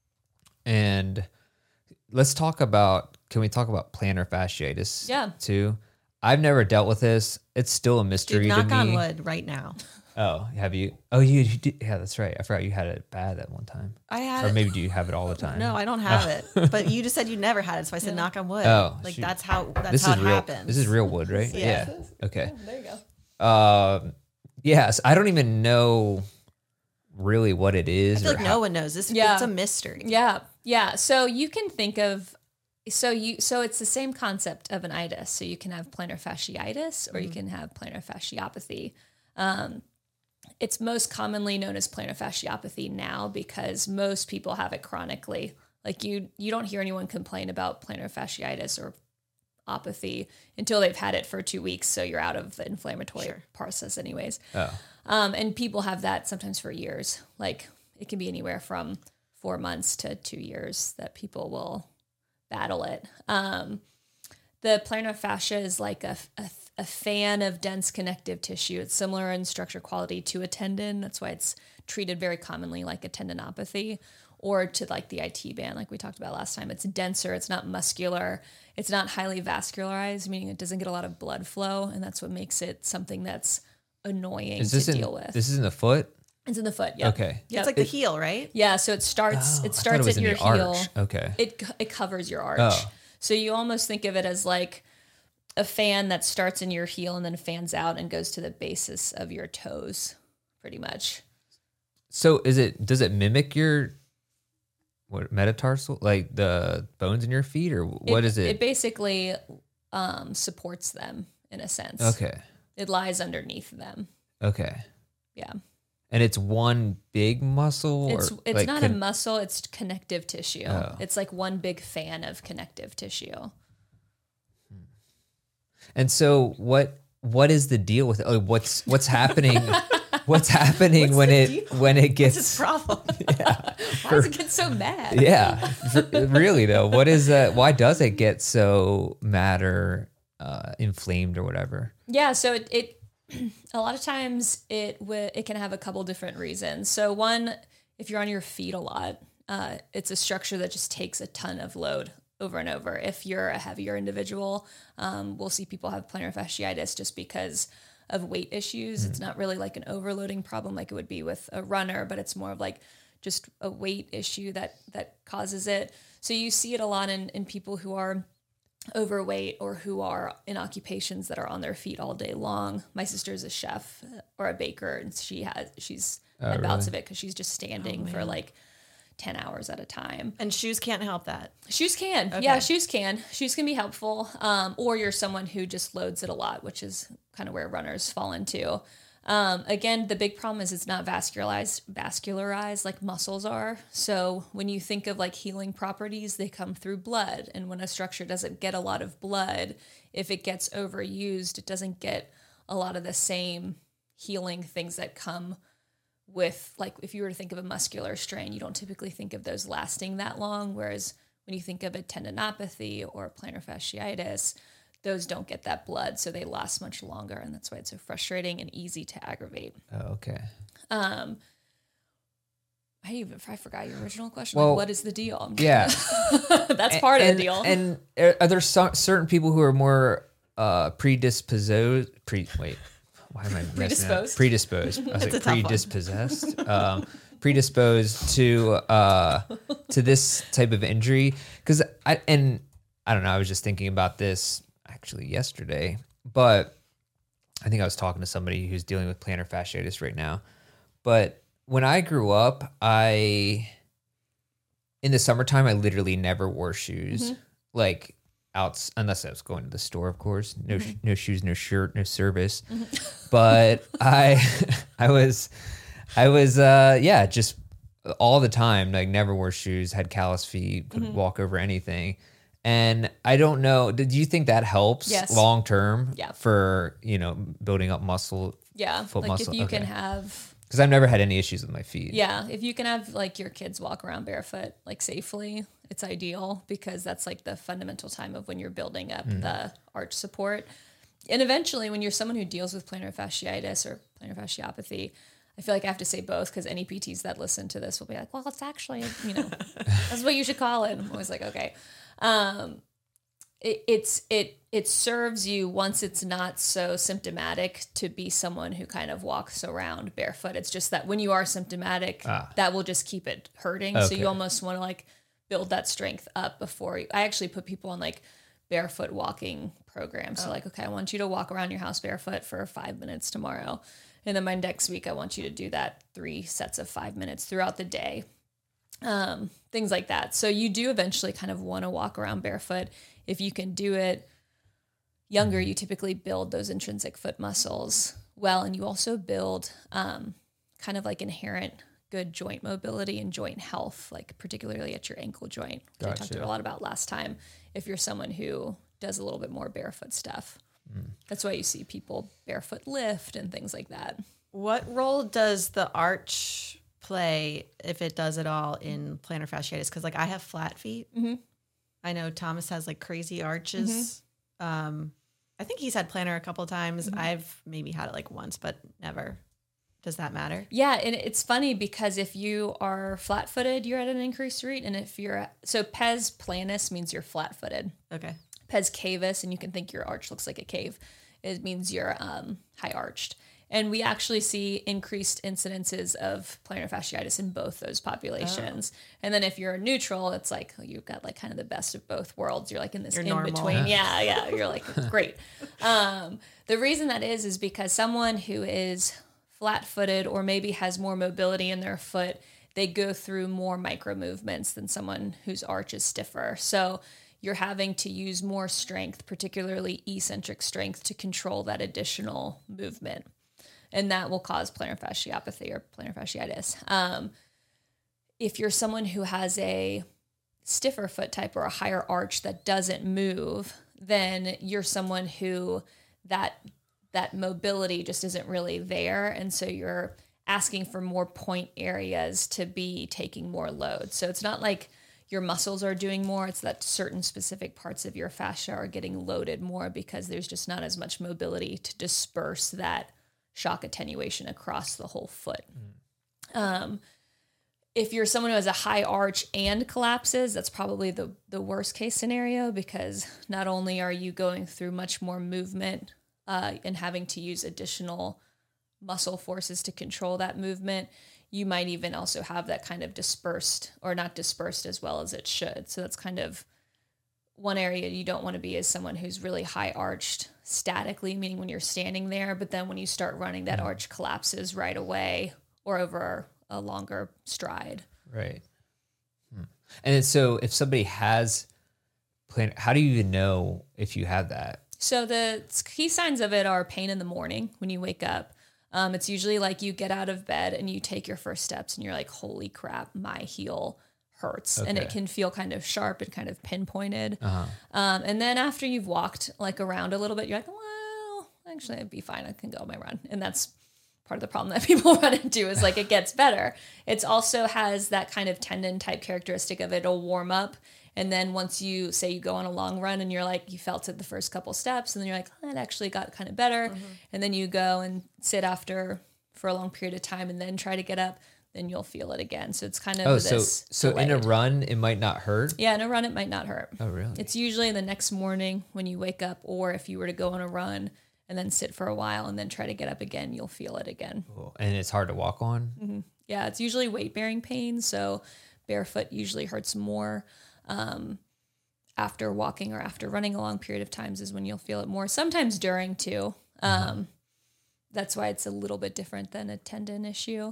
And let's talk about, can we talk about plantar fasciitis yeah. too? I've never dealt with this. It's still a mystery Dude, to knock me. on wood right now. Oh, have you? Oh, you, you did. Yeah, that's right. I forgot you had it bad that one time. I had Or it. maybe do you have it all the time? No, I don't have oh. it. But you just said you never had it, so I said yeah. knock on wood. Oh, like shoot. that's how that's this how is it real, happens. This is real wood, right? Yeah. yeah. Okay. Oh, there you go. Um, yes, I don't even know really what it is. I feel or like how- no one knows. This Yeah. it's a mystery. Yeah. Yeah. So you can think of so you so it's the same concept of an itis. So you can have plantar fasciitis or mm-hmm. you can have plantar fasciopathy. Um, it's most commonly known as plantar fasciopathy now because most people have it chronically. Like you you don't hear anyone complain about plantar fasciitis or opathy until they've had it for two weeks. So you're out of the inflammatory Sure. process anyways. Oh. Um, and people have that sometimes for years. Like it can be anywhere from four months to two years that people will battle it. Um, the plantar fascia is like a, a, a fan of dense connective tissue. It's similar in structure quality to a tendon. That's why it's treated very commonly like a tendinopathy or to like the I T band, like we talked about last time. It's denser. It's not muscular. It's not highly vascularized, meaning it doesn't get a lot of blood flow. And that's what makes it something that's annoying is to this in, deal with. This is in the foot? It's in the foot. Yeah. Okay. Yeah, it's like the heel, right? Yeah. So it starts. Oh, it I thought starts it was at in your the arch. heel. Okay. It it covers your arch. Oh. So you almost think of it as like a fan that starts in your heel and then fans out and goes to the basis of your toes, pretty much. So is it? Does it mimic your what metatarsal, like the bones in your feet, or what it, is it? It basically um, supports them in a sense. Okay. It lies underneath them. Okay. Yeah. And it's one big muscle? It's or it's like not con- a muscle, it's connective tissue. Oh. It's like one big fan of connective tissue. And so what what is the deal with it? Like what's what's happening? What's happening What's when the it deal? when it What's gets his problem? yeah, Why does it get so mad? yeah, for- really though. What is that? Why does it get so mad or uh, inflamed or whatever? Yeah, so it, it a lot of times it w- it can have a couple different reasons. So one, if you're on your feet a lot, uh, it's a structure that just takes a ton of load over and over. If you're a heavier individual, um, we'll see people have plantar fasciitis just because of weight issues. Mm-hmm. It's not really like an overloading problem like it would be with a runner, but it's more of like just a weight issue that that causes it. So you see it a lot in, in people who are overweight or who are in occupations that are on their feet all day long. My sister is a chef or a baker, and she has she's Oh, had bouts really? of it because she's just standing Oh, for man. like ten hours at a time. And shoes can't help that. Shoes can. Okay. Yeah, shoes can. Shoes can be helpful. Um, or you're someone who just loads it a lot, which is kind of where runners fall into. Um, again, the big problem is it's not vascularized, vascularized like muscles are. So when you think of like healing properties, they come through blood. And when a structure doesn't get a lot of blood, if it gets overused, it doesn't get a lot of the same healing things that come with, like, if you were to think of a muscular strain, you don't typically think of those lasting that long. Whereas when you think of a tendinopathy or plantar fasciitis, those don't get that blood, so they last much longer. And that's why it's so frustrating and easy to aggravate. Oh, okay. Um, I even I forgot your original question. Well, like, what is the deal? I'm Yeah. That's part and, of the deal. And are there some, certain people who are more uh, predisposed? Pre wait, why am I messing up? Predisposed? Predisposed. I was It's like a tough one. predispossessed. um, predisposed to uh, to this type of injury, because I and I don't know. I was just thinking about this actually yesterday, but I think I was talking to somebody who's dealing with plantar fasciitis right now. But when I grew up, I in the summertime I literally never wore shoes, Mm-hmm. like out unless I was going to the store, of course. No, Mm-hmm. sh- no shoes, no shirt, no service. But I, I was, I was, uh, yeah, just all the time, like never wore shoes, had callous feet, could Mm-hmm. walk over anything. And I don't know, did you think that helps Yes. long term Yeah. for, you know, building up muscle? Yeah, Foot like muscle, if you okay. can have, Because I've never had any issues with my feet. yeah, if you can have like your kids walk around barefoot like safely, it's ideal because that's like the fundamental time of when you're building up the arch support. And eventually, when you're someone who deals with plantar fasciitis or plantar fasciopathy, I feel like I have to say both because any P Ts that listen to this will be like, well, it's actually, you know, that's what you should call it. I'm always like, okay. Um, it, it's it it serves you once it's not so symptomatic to be someone who kind of walks around barefoot. It's just that when you are symptomatic, Ah. that will just keep it hurting. So Okay. you almost want to like build that strength up before you, I actually put people on like barefoot walking programs. So like, okay, I want you to walk around your house barefoot for five minutes tomorrow. And then my next week, I want you to do that three sets of five minutes throughout the day. Um, things like that. So you do eventually kind of want to walk around barefoot. If you can do it younger, you typically build those intrinsic foot muscles well, and you also build um, kind of like inherent good joint mobility and joint health, like particularly at your ankle joint, which I talked Gotcha. a lot about last time. If you're someone who does a little bit more barefoot stuff, that's why you see people barefoot lift and things like that. What role does the arch play, if it does at all, in plantar fasciitis? Because like I have flat feet. Mm-hmm. I know Thomas has like crazy arches. Um, I think he's had plantar a couple of times. I've maybe had it like once, but never. Does that matter? Yeah, and it's funny because if you are flat-footed, you're at an increased rate, and if you're so pes planus means you're flat-footed. Okay. Pes cavus, and you can think your arch looks like a cave. It means you're um, high arched. And we actually see increased incidences of plantar fasciitis in both those populations. Oh. And then if you're neutral, it's like you've got like kind of the best of both worlds. You're like in this You're in normal. between. Yeah, yeah. You're like great. Um, the reason that is is because someone who is flat-footed or maybe has more mobility in their foot, they go through more micro movements than someone whose arch is stiffer. So you're having to use more strength, particularly eccentric strength, to control that additional movement. And that will cause plantar fasciopathy or plantar fasciitis. Um, if you're someone who has a stiffer foot type or a higher arch that doesn't move, then you're someone who that that mobility just isn't really there. And so you're asking for more point areas to be taking more load. So it's not like your muscles are doing more. It's that certain specific parts of your fascia are getting loaded more because there's just not as much mobility to disperse that shock attenuation across the whole foot. Mm. Um, if you're someone who has a high arch and collapses, that's probably the, the worst case scenario because not only are you going through much more movement uh, and having to use additional muscle forces to control that movement, you might even also have that kind of dispersed or not dispersed as well as it should. So that's kind of one area you don't want to be is someone who's really high arched statically, meaning when you're standing there, but then when you start running, that arch collapses right away or over a longer stride. Right. Hmm. And then so if somebody has plan, how do you even know if you have that? So the key signs of it are pain in the morning when you wake up. Um, it's usually like you get out of bed and you take your first steps and you're like, holy crap, my heel hurts. And it Okay. can feel kind of sharp and kind of pinpointed. Uh-huh. Um, and then after you've walked like around a little bit, you're like, well, actually it'd be fine. I can go on my run. And that's part of the problem that people run into is like, it gets better. It's also has that kind of tendon type characteristic of it'll warm up. And then once you say you go on a long run and you're like, you felt it the first couple steps and then you're like, oh, it actually got kind of better. Mm-hmm. And then you go and sit after for a long period of time and then try to get up. then you'll feel it again. So it's kind of Oh, this so so in a delayed. run, it might not hurt. Yeah, in a run, it might not hurt. Oh, really? It's usually the next morning when you wake up, or if you were to go on a run and then sit for a while and then try to get up again, you'll feel it again. Cool. And it's hard to walk on. Mm-hmm. Yeah, it's usually weight-bearing pain, so barefoot usually hurts more. Um, after walking or after running a long period of times is when you'll feel it more. Sometimes during too. Um, mm-hmm. That's why it's a little bit different than a tendon issue.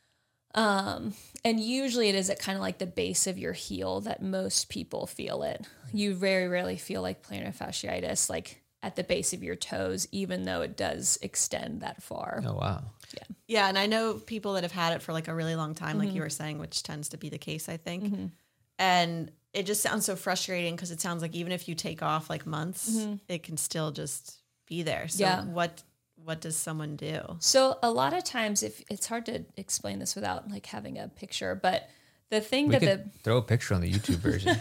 Um, and usually it is at kind of like the base of your heel that most people feel it. You very rarely feel like plantar fasciitis, like at the base of your toes, even though it does extend that far. Oh, wow. Yeah. Yeah. And I know people that have had it for like a really long time, Mm-hmm. like you were saying, which tends to be the case, I think. Mm-hmm. And it just sounds so frustrating because it sounds like even if you take off like months, Mm-hmm. it can still just be there. So Yeah. what what does someone do? So a lot of times, if it's hard to explain this without like having a picture, but the thing We that could the throw a picture on the YouTube version.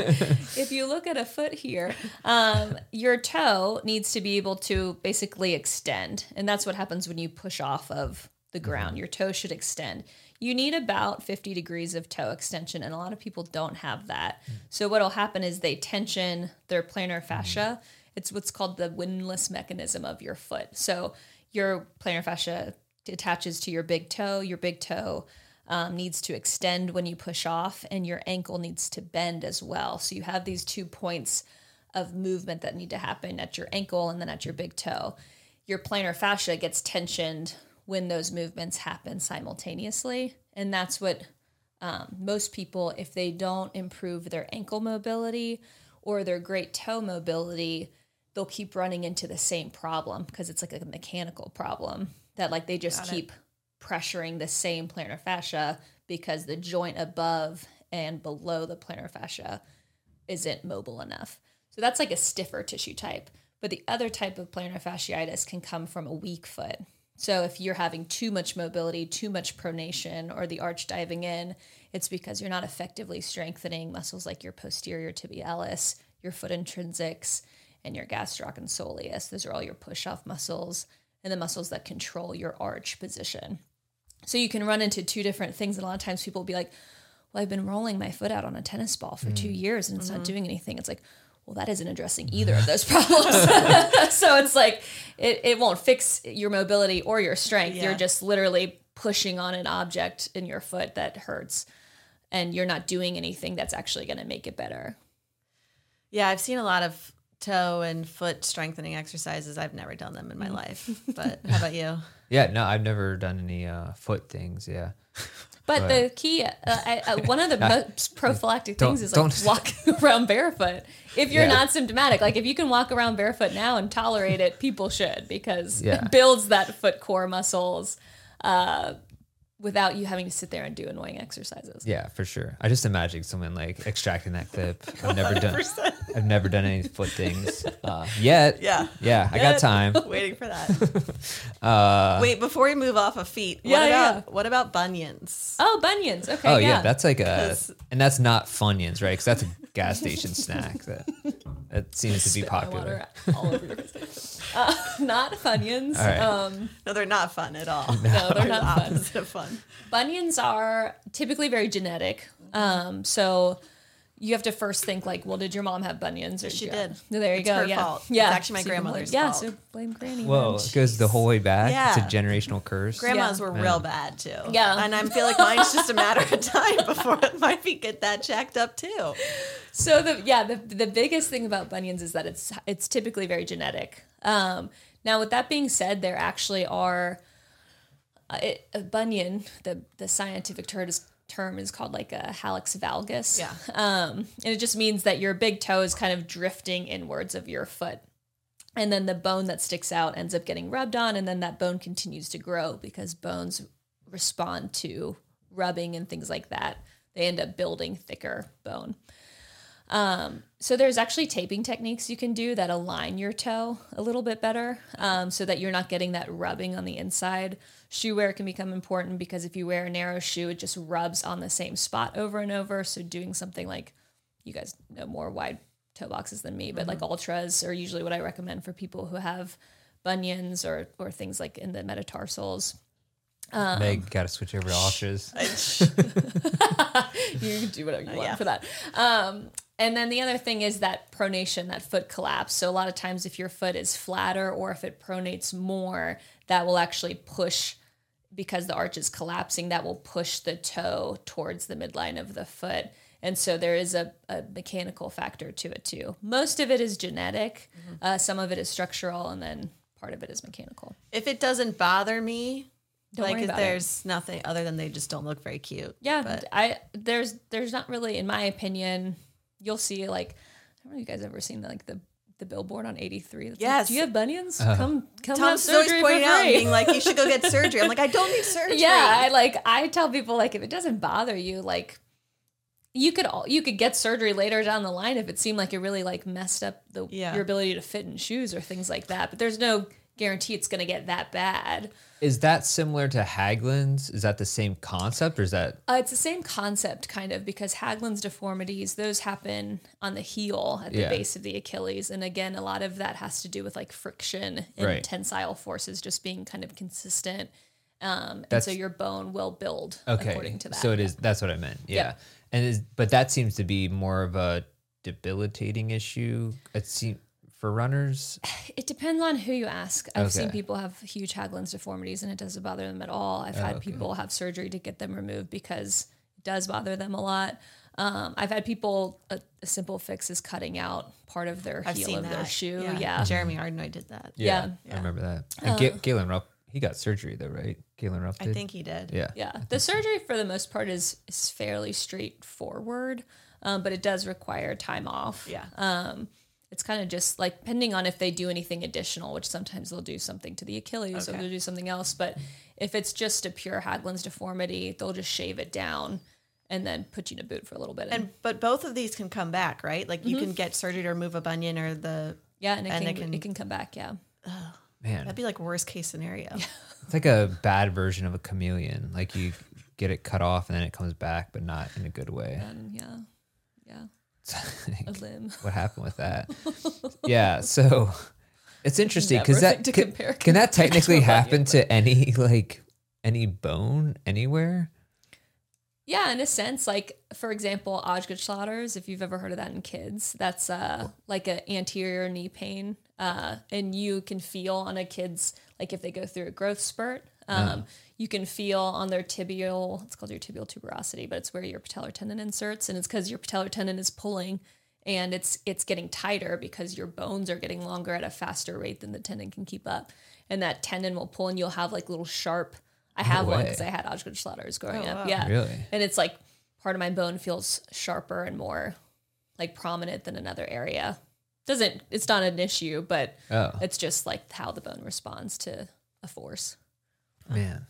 if you look at a foot here, um, your toe needs to be able to basically extend. And that's what happens when you push off of the ground. Mm-hmm. Your toe should extend. You need about fifty degrees of toe extension, and a lot of people don't have that. Mm. So what will happen is they tension their plantar Mm-hmm. fascia. It's what's called the windlass mechanism of your foot. So your plantar fascia attaches to your big toe. Your big toe Um, needs to extend when you push off, and your ankle needs to bend as well. So you have these two points of movement that need to happen at your ankle and then at your big toe. Your plantar fascia gets tensioned when those movements happen simultaneously. And that's what um, most people, if they don't improve their ankle mobility or their great toe mobility, they'll keep running into the same problem because it's like a mechanical problem that like they just Got keep pressuring the same plantar fascia because the joint above and below the plantar fascia isn't mobile enough. So that's like a stiffer tissue type. But the other type of plantar fasciitis can come from a weak foot. So if you're having too much mobility, too much pronation, or the arch diving in, it's because you're not effectively strengthening muscles like your posterior tibialis, your foot intrinsics, and your gastroc and soleus. Those are all your push-off muscles and the muscles that control your arch position. So you can run into two different things. And a lot of times people will be like, well, I've been rolling my foot out on a tennis ball for mm. two years and it's mm-hmm. not doing anything. It's like, well, that isn't addressing either of those problems. So it's like, it, it won't fix your mobility or your strength. Yeah. You're just literally pushing on an object in your foot that hurts and you're not doing anything that's actually going to make it better. Yeah, I've seen a lot of toe and foot strengthening exercises. I've never done them in my life. But how about you? Yeah, no, I've never done any uh, foot things. Yeah. But, but the key, uh, I, uh, one of the most prophylactic things is like walking around barefoot. If you're yeah. not symptomatic, like if you can walk around barefoot now and tolerate it, people should because yeah. it builds that foot core muscles uh, without you having to sit there and do annoying exercises. Yeah, for sure. I just imagine someone like extracting that clip. I've never done. I've never done any foot things uh, yet. Yeah, yeah. I got time. Waiting for that. uh, Wait, before we move off of feet, what yeah, about yeah. what about bunions? Oh, bunions. Okay. Oh yeah, yeah, that's like a, and that's not Funyuns, right? Because that's a gas station snack that that seems to be popular. All over your face. Uh, not Funyuns. Right. Um, no, they're not fun at all. No, no they're not the fun. Opposite of fun. Bunions are typically very genetic. Um, so you have to first think like, well, did your mom have bunions? Or she did. did. No, there you it's go. Her yeah. fault. Yeah. It's actually my so grandmother's yeah, fault. Yeah, so blame Granny. Well, it goes the whole way back. Yeah. It's a generational curse. Grandmas yeah. were Man. real bad too. Yeah. And I feel like mine's just a matter of time before my feet get that checked up too. So the yeah, the the biggest thing about bunions is that it's it's typically very genetic. Um, now, with that being said, there actually are uh, it, a bunion. The the scientific term is term is called like a hallux valgus. Yeah. Um, and it just means that your big toe is kind of drifting inwards of your foot. And then the bone that sticks out ends up getting rubbed on, and then that bone continues to grow because bones respond to rubbing and things like that. They end up building thicker bone. Um, so there's actually taping techniques you can do that align your toe a little bit better, um, so that you're not getting that rubbing on the inside. Shoe wear can become important because if you wear a narrow shoe, it just rubs on the same spot over and over. So doing something like, you guys know more wide toe boxes than me, but mm-hmm. like ultras are usually what I recommend for people who have bunions or, or things like in the metatarsals. Um, Meg, got to switch over to Austria's. You can do whatever you want yeah. for that. Um, and then the other thing is that pronation, that foot collapse. So a lot of times if your foot is flatter or if it pronates more, that will actually push, because the arch is collapsing, that will push the toe towards the midline of the foot. And so there is a, a mechanical factor to it too. Most of it is genetic. Mm-hmm. Uh, some of it is structural, and then part of it is mechanical. If it doesn't bother me, Don't like worry if about there's nothing other than they just don't look very cute. Yeah, But I there's there's not really, in my opinion, you'll see like, I don't know if you guys ever seen the, like the the billboard on eighty-three. That's Yes. Like, do you have bunions? Uh-huh. Come come Tom's have always surgery pointing for out and free. being like, you should go get surgery. I'm like, I don't need surgery. Yeah, I like I tell people like if it doesn't bother you, like you could all you could get surgery later down the line if it seemed like it really like messed up the Yeah. your ability to fit in shoes or things like that. But there's no guarantee it's going to get that bad. Is that similar to Haglund's? Is that the same concept, or is that? Uh, it's the same concept, kind of, because Haglund's deformities, those happen on the heel at the Yeah. base of the Achilles. And again, a lot of that has to do with like friction and Right. tensile forces just being kind of consistent. Um, and That's- so your bone will build Okay, according to that. so it is. That's what I meant. Yeah, Yeah. and is but that seems to be more of a debilitating issue. It seems for runners. It depends on who you ask. I've seen Okay. people have huge Haglund's deformities and it doesn't bother them at all. I've had Oh, okay. people have surgery to get them removed because it does bother them a lot. Um, I've had people, a, a simple fix is cutting out part of their I've heel seen of that. their shoe. Yeah. Jeremy Ardenoy did that. Yeah, Yeah. I remember that. And Ga- Galen Rupp, he got surgery though, right? Galen Rupp did. I think he did. Yeah. Yeah. The surgery for the most part is, is fairly straightforward, um, but it does require time off. Yeah. Um, it's kind of just like depending on if they do anything additional, which sometimes they'll do something to the Achilles or Okay. they'll do something else. But if it's just a pure Haglund's deformity, they'll just shave it down and then put you in a boot for a little bit. And but both of these can come back, right? Like you can get surgery to remove a bunion or the yeah, and, it, and can, it can- it can come back. Yeah. Man, that'd be like worst case scenario. it's like a bad version of a chameleon. Like you get it cut off and then it comes back, but not in a good way. And yeah. Yeah. A limb. What happened with that? Yeah, so it's interesting because Never that to can, compare can that technically bunion, happen to any like any bone anywhere? Yeah, in a sense, like for example, Osgood-Schlatter's, if you've ever heard of that in kids, that's uh, like an anterior knee pain, uh, and you can feel on a kid's, like if they go through a growth spurt, um, you can feel on their tibial, it's called your tibial tuberosity, but it's where your patellar tendon inserts, and it's because your patellar tendon is pulling, and it's it's getting tighter because your bones are getting longer at a faster rate than the tendon can keep up, and that tendon will pull, and you'll have like little sharp. I have one way. because I had Osgood-Schlatter's growing Oh, up. wow. Yeah. Really? And it's like part of my bone feels sharper and more like prominent than another area. Doesn't, it's not an issue, but Oh it's just like how the bone responds to a force. man,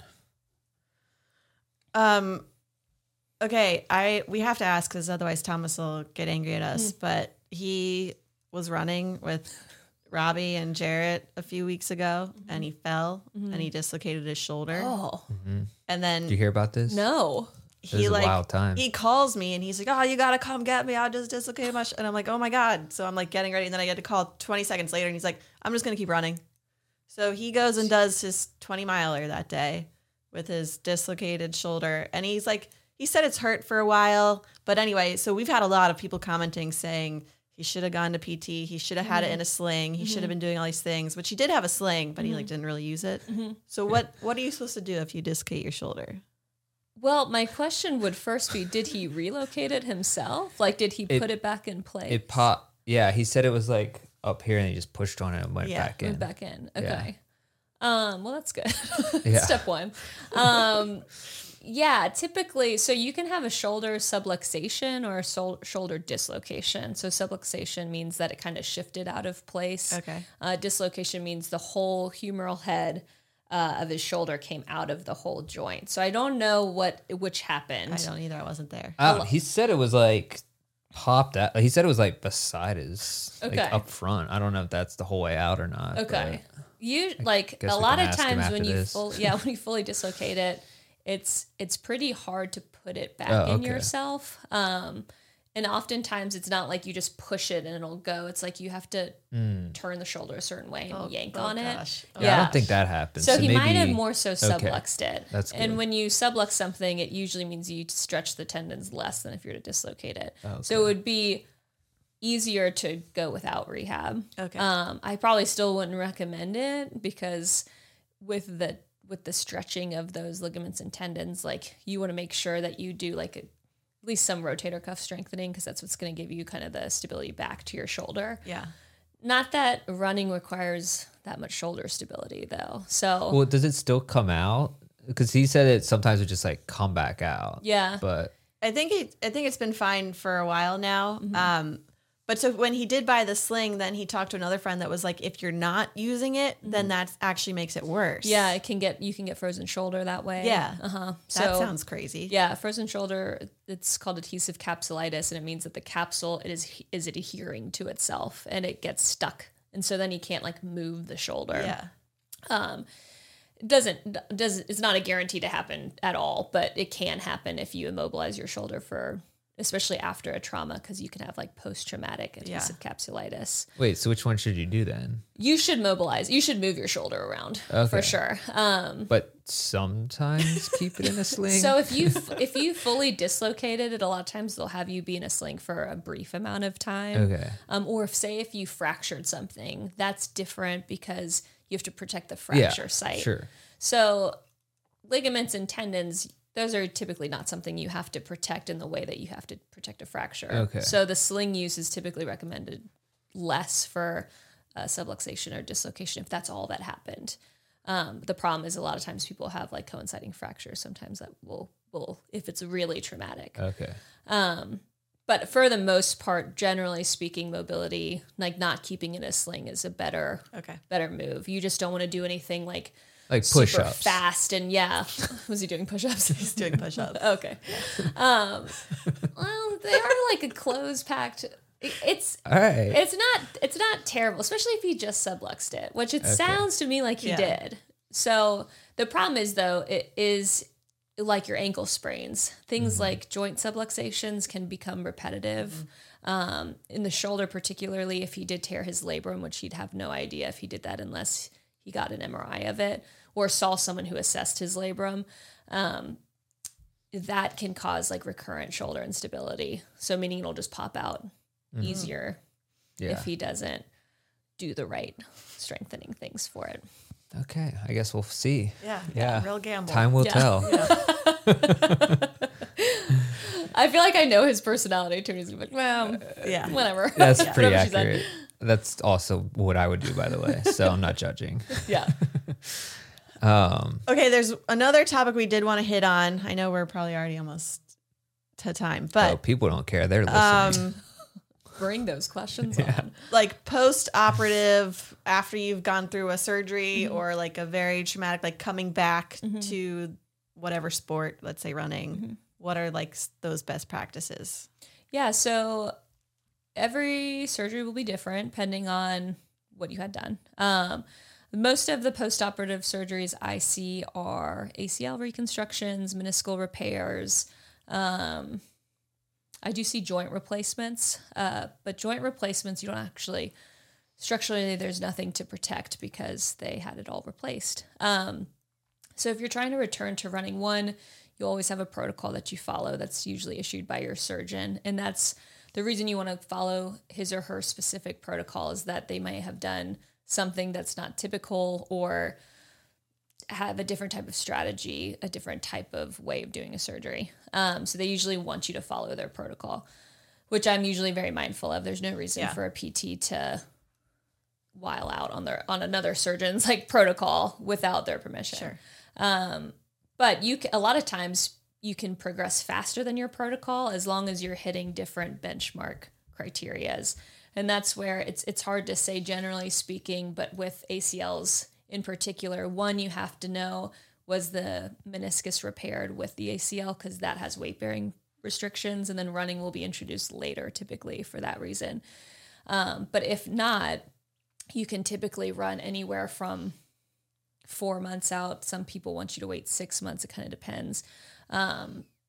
Um. Okay, I we have to ask because otherwise Thomas will get angry at us. But he was running with Robbie and Jarrett a few weeks ago, and he fell and he dislocated his shoulder. Oh, And then did you hear about this? no. It he was a like wild time. he calls me and he's like, "Oh, you gotta come get me. I just dislocated my." Sh-. And I'm like, "Oh my god!" So I'm like getting ready, and then I get a call twenty seconds later, and he's like, "I'm just gonna keep running." So he goes and does his twenty miler that day with his dislocated shoulder, and he's like, he said it's hurt for a while, but anyway. So we've had a lot of people commenting saying he should have gone to P T. He should have had it in a sling. He should have been doing all these things, which he did have a sling, but he like didn't really use it. So what what are you supposed to do if you dislocate your shoulder? Well, my question would first be, did he relocate it himself? Like, did he It- put it back in place? It popped. Yeah, he said it was like up here, and he just pushed on it and went Yeah, back Moved in. back in. Yeah. Okay. Um, well, that's good. Yeah. Step one. Um, yeah, typically, so you can have a shoulder subluxation or a sol- shoulder dislocation. So subluxation means that it kind of shifted out of place. Okay. Uh, dislocation means the whole humeral head uh, of his shoulder came out of the whole joint. So I don't know what which happened. I don't either. I wasn't there. Oh, he said it was like popped out. He said it was like beside his, Okay. like up front. I don't know if that's the whole way out or not. Okay. You like guess a we lot can of ask him times after when you this. full yeah when you fully dislocate it, it's it's pretty hard to put it back Oh, in okay. yourself. Um, And oftentimes it's not like you just push it and it'll go. It's like you have to Mm. turn the shoulder a certain way and Oh, yank oh on gosh. it. Oh Yeah, I Yeah. don't think that happens. So, he maybe, might have more so okay. subluxed it. That's And good. when you sublux something, it usually means you stretch the tendons less than if you're to dislocate it. Okay. So it would be easier to go without rehab. Okay. Um, I probably still wouldn't recommend it because with the with the stretching of those ligaments and tendons, like you want to make sure that you do like a, at least some rotator cuff strengthening because that's what's going to give you kind of the stability back to your shoulder. Yeah. Not that running requires that much shoulder stability though. So Well, does it still come out? Because he said it sometimes would just like come back out. yeah. But I think it, I think it's been fine for a while now. Mm-hmm. Um, but so when he did buy the sling, then he talked to another friend that was like, if you're not using it, then that actually makes it worse. Mm-hmm. Yeah, it can get you can get frozen shoulder that way. Yeah. Uh huh. That sounds crazy. Yeah, frozen shoulder. It's called adhesive capsulitis, and it means that the capsule it is is adhering to itself, and it gets stuck, and so then you can't like move the shoulder. Yeah. Um, it doesn't does it's not a guarantee to happen at all, but it can happen if you immobilize your shoulder for, especially after a trauma, because you can have like post traumatic adhesive capsulitis. wait, so which one should you do then? You should mobilize. You should move your shoulder around Okay. for sure. Um, But sometimes keep it in a sling. So if you if you fully dislocated it, a lot of times they'll have you be in a sling for a brief amount of time. Okay. Um, or if say if you fractured something, that's different because you have to protect the Yeah, fracture site. sure. So ligaments and tendons, those are typically not something you have to protect in the way that you have to protect a fracture. Okay. So the sling use is typically recommended less for uh, subluxation or dislocation if that's all that happened. Um, the problem is a lot of times people have like coinciding fractures. Sometimes that will, will if it's really traumatic. Okay. Um, but for the most part, generally speaking, mobility, like not keeping in a sling is a better, Okay. better move. You just don't want to do anything like Like super push-ups. fast and yeah. Was he doing push-ups? He's doing push-ups. Okay. Um, well, they are like a close packed. It's All right. it's not it's not terrible, especially if he just subluxed it, which it sounds to me like he Yeah. did. So the problem is though, it is like your ankle sprains. Things Mm-hmm. like joint subluxations can become repetitive. Um, in the shoulder, particularly if he did tear his labrum, which he'd have no idea if he did that unless he got an M R I of it or saw someone who assessed his labrum. Um, that can cause like recurrent shoulder instability. So meaning it'll just pop out easier Yeah. if he doesn't do the right strengthening things for it. Okay. I guess we'll see. Yeah. Yeah. Real gamble. Time will Yeah. tell. I feel like I know his personality too. He's like, well, Yeah. whatever. That's Yeah. pretty Whatever she said. accurate. That's also what I would do, by the way. So I'm not judging. Yeah. Um, Okay, there's another topic we did want to hit on. I know we're probably already almost to time, but oh, people don't care. They're listening. um, Bring those questions on. like post-operative, after you've gone through a surgery or like a very traumatic, like coming back to whatever sport, let's say running. What are like s- those best practices? Yeah. So every surgery will be different depending on what you had done. Um, most of the post-operative surgeries I see are A C L reconstructions, meniscal repairs. Um, I do see joint replacements, uh, but joint replacements, you don't actually, structurally, there's nothing to protect because they had it all replaced. Um, so if you're trying to return to running, one, you always have a protocol that you follow that's usually issued by your surgeon. And that's the reason you want to follow his or her specific protocol is that they may have done something that's not typical or have a different type of strategy, a different type of way of doing a surgery. Um, so they usually want you to follow their protocol, which I'm usually very mindful of. There's no reason Yeah. for a P T to while out on their on another surgeon's like protocol without their permission. Sure. Um, but you ca a lot of times you can progress faster than your protocol as long as you're hitting different benchmark criterias. And that's where it's it's hard to say generally speaking, but with A C Ls in particular, one, you have to know, was the meniscus repaired with the A C L because that has weight bearing restrictions, and then running will be introduced later typically for that reason. Um, but if not, you can typically run anywhere from four months out. Some people want you to wait six months. It kind of depends. Um,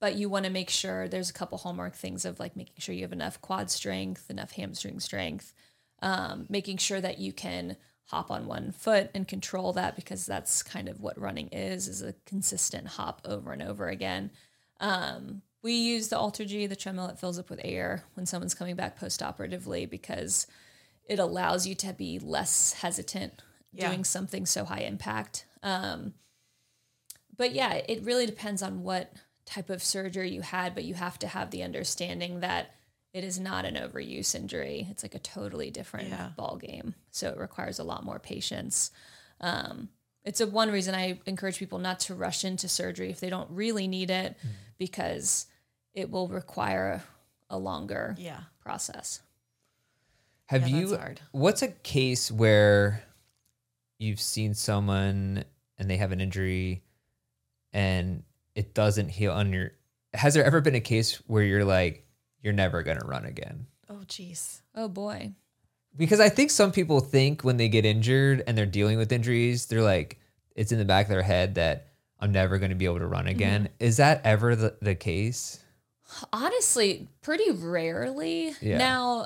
but you want to make sure there's a couple hallmark things of like making sure you have enough quad strength, enough hamstring strength, um, making sure that you can hop on one foot and control that, because that's kind of what running is, is a consistent hop over and over again. Um, we use the AlterG, the treadmill that fills up with air when someone's coming back post-operatively, because it allows you to be less hesitant Yeah. doing something so high impact. Um, but yeah, it really depends on what type of surgery you had, but you have to have the understanding that it is not an overuse injury. It's like a totally different Yeah. ball game. So it requires a lot more patience. Um, it's a one reason I encourage people not to rush into surgery if they don't really need it, mm. because it will require a longer yeah. process. Have Yeah, you, that's hard. what's a case where you've seen someone and they have an injury and it doesn't heal on your, has there ever been a case where you're like, you're never going to run again? Oh, geez. Oh boy. Because I think some people think when they get injured and they're dealing with injuries, they're like, it's in the back of their head that I'm never going to be able to run again. Mm-hmm. Is that ever the, the case? Honestly, pretty rarely. Yeah. Now,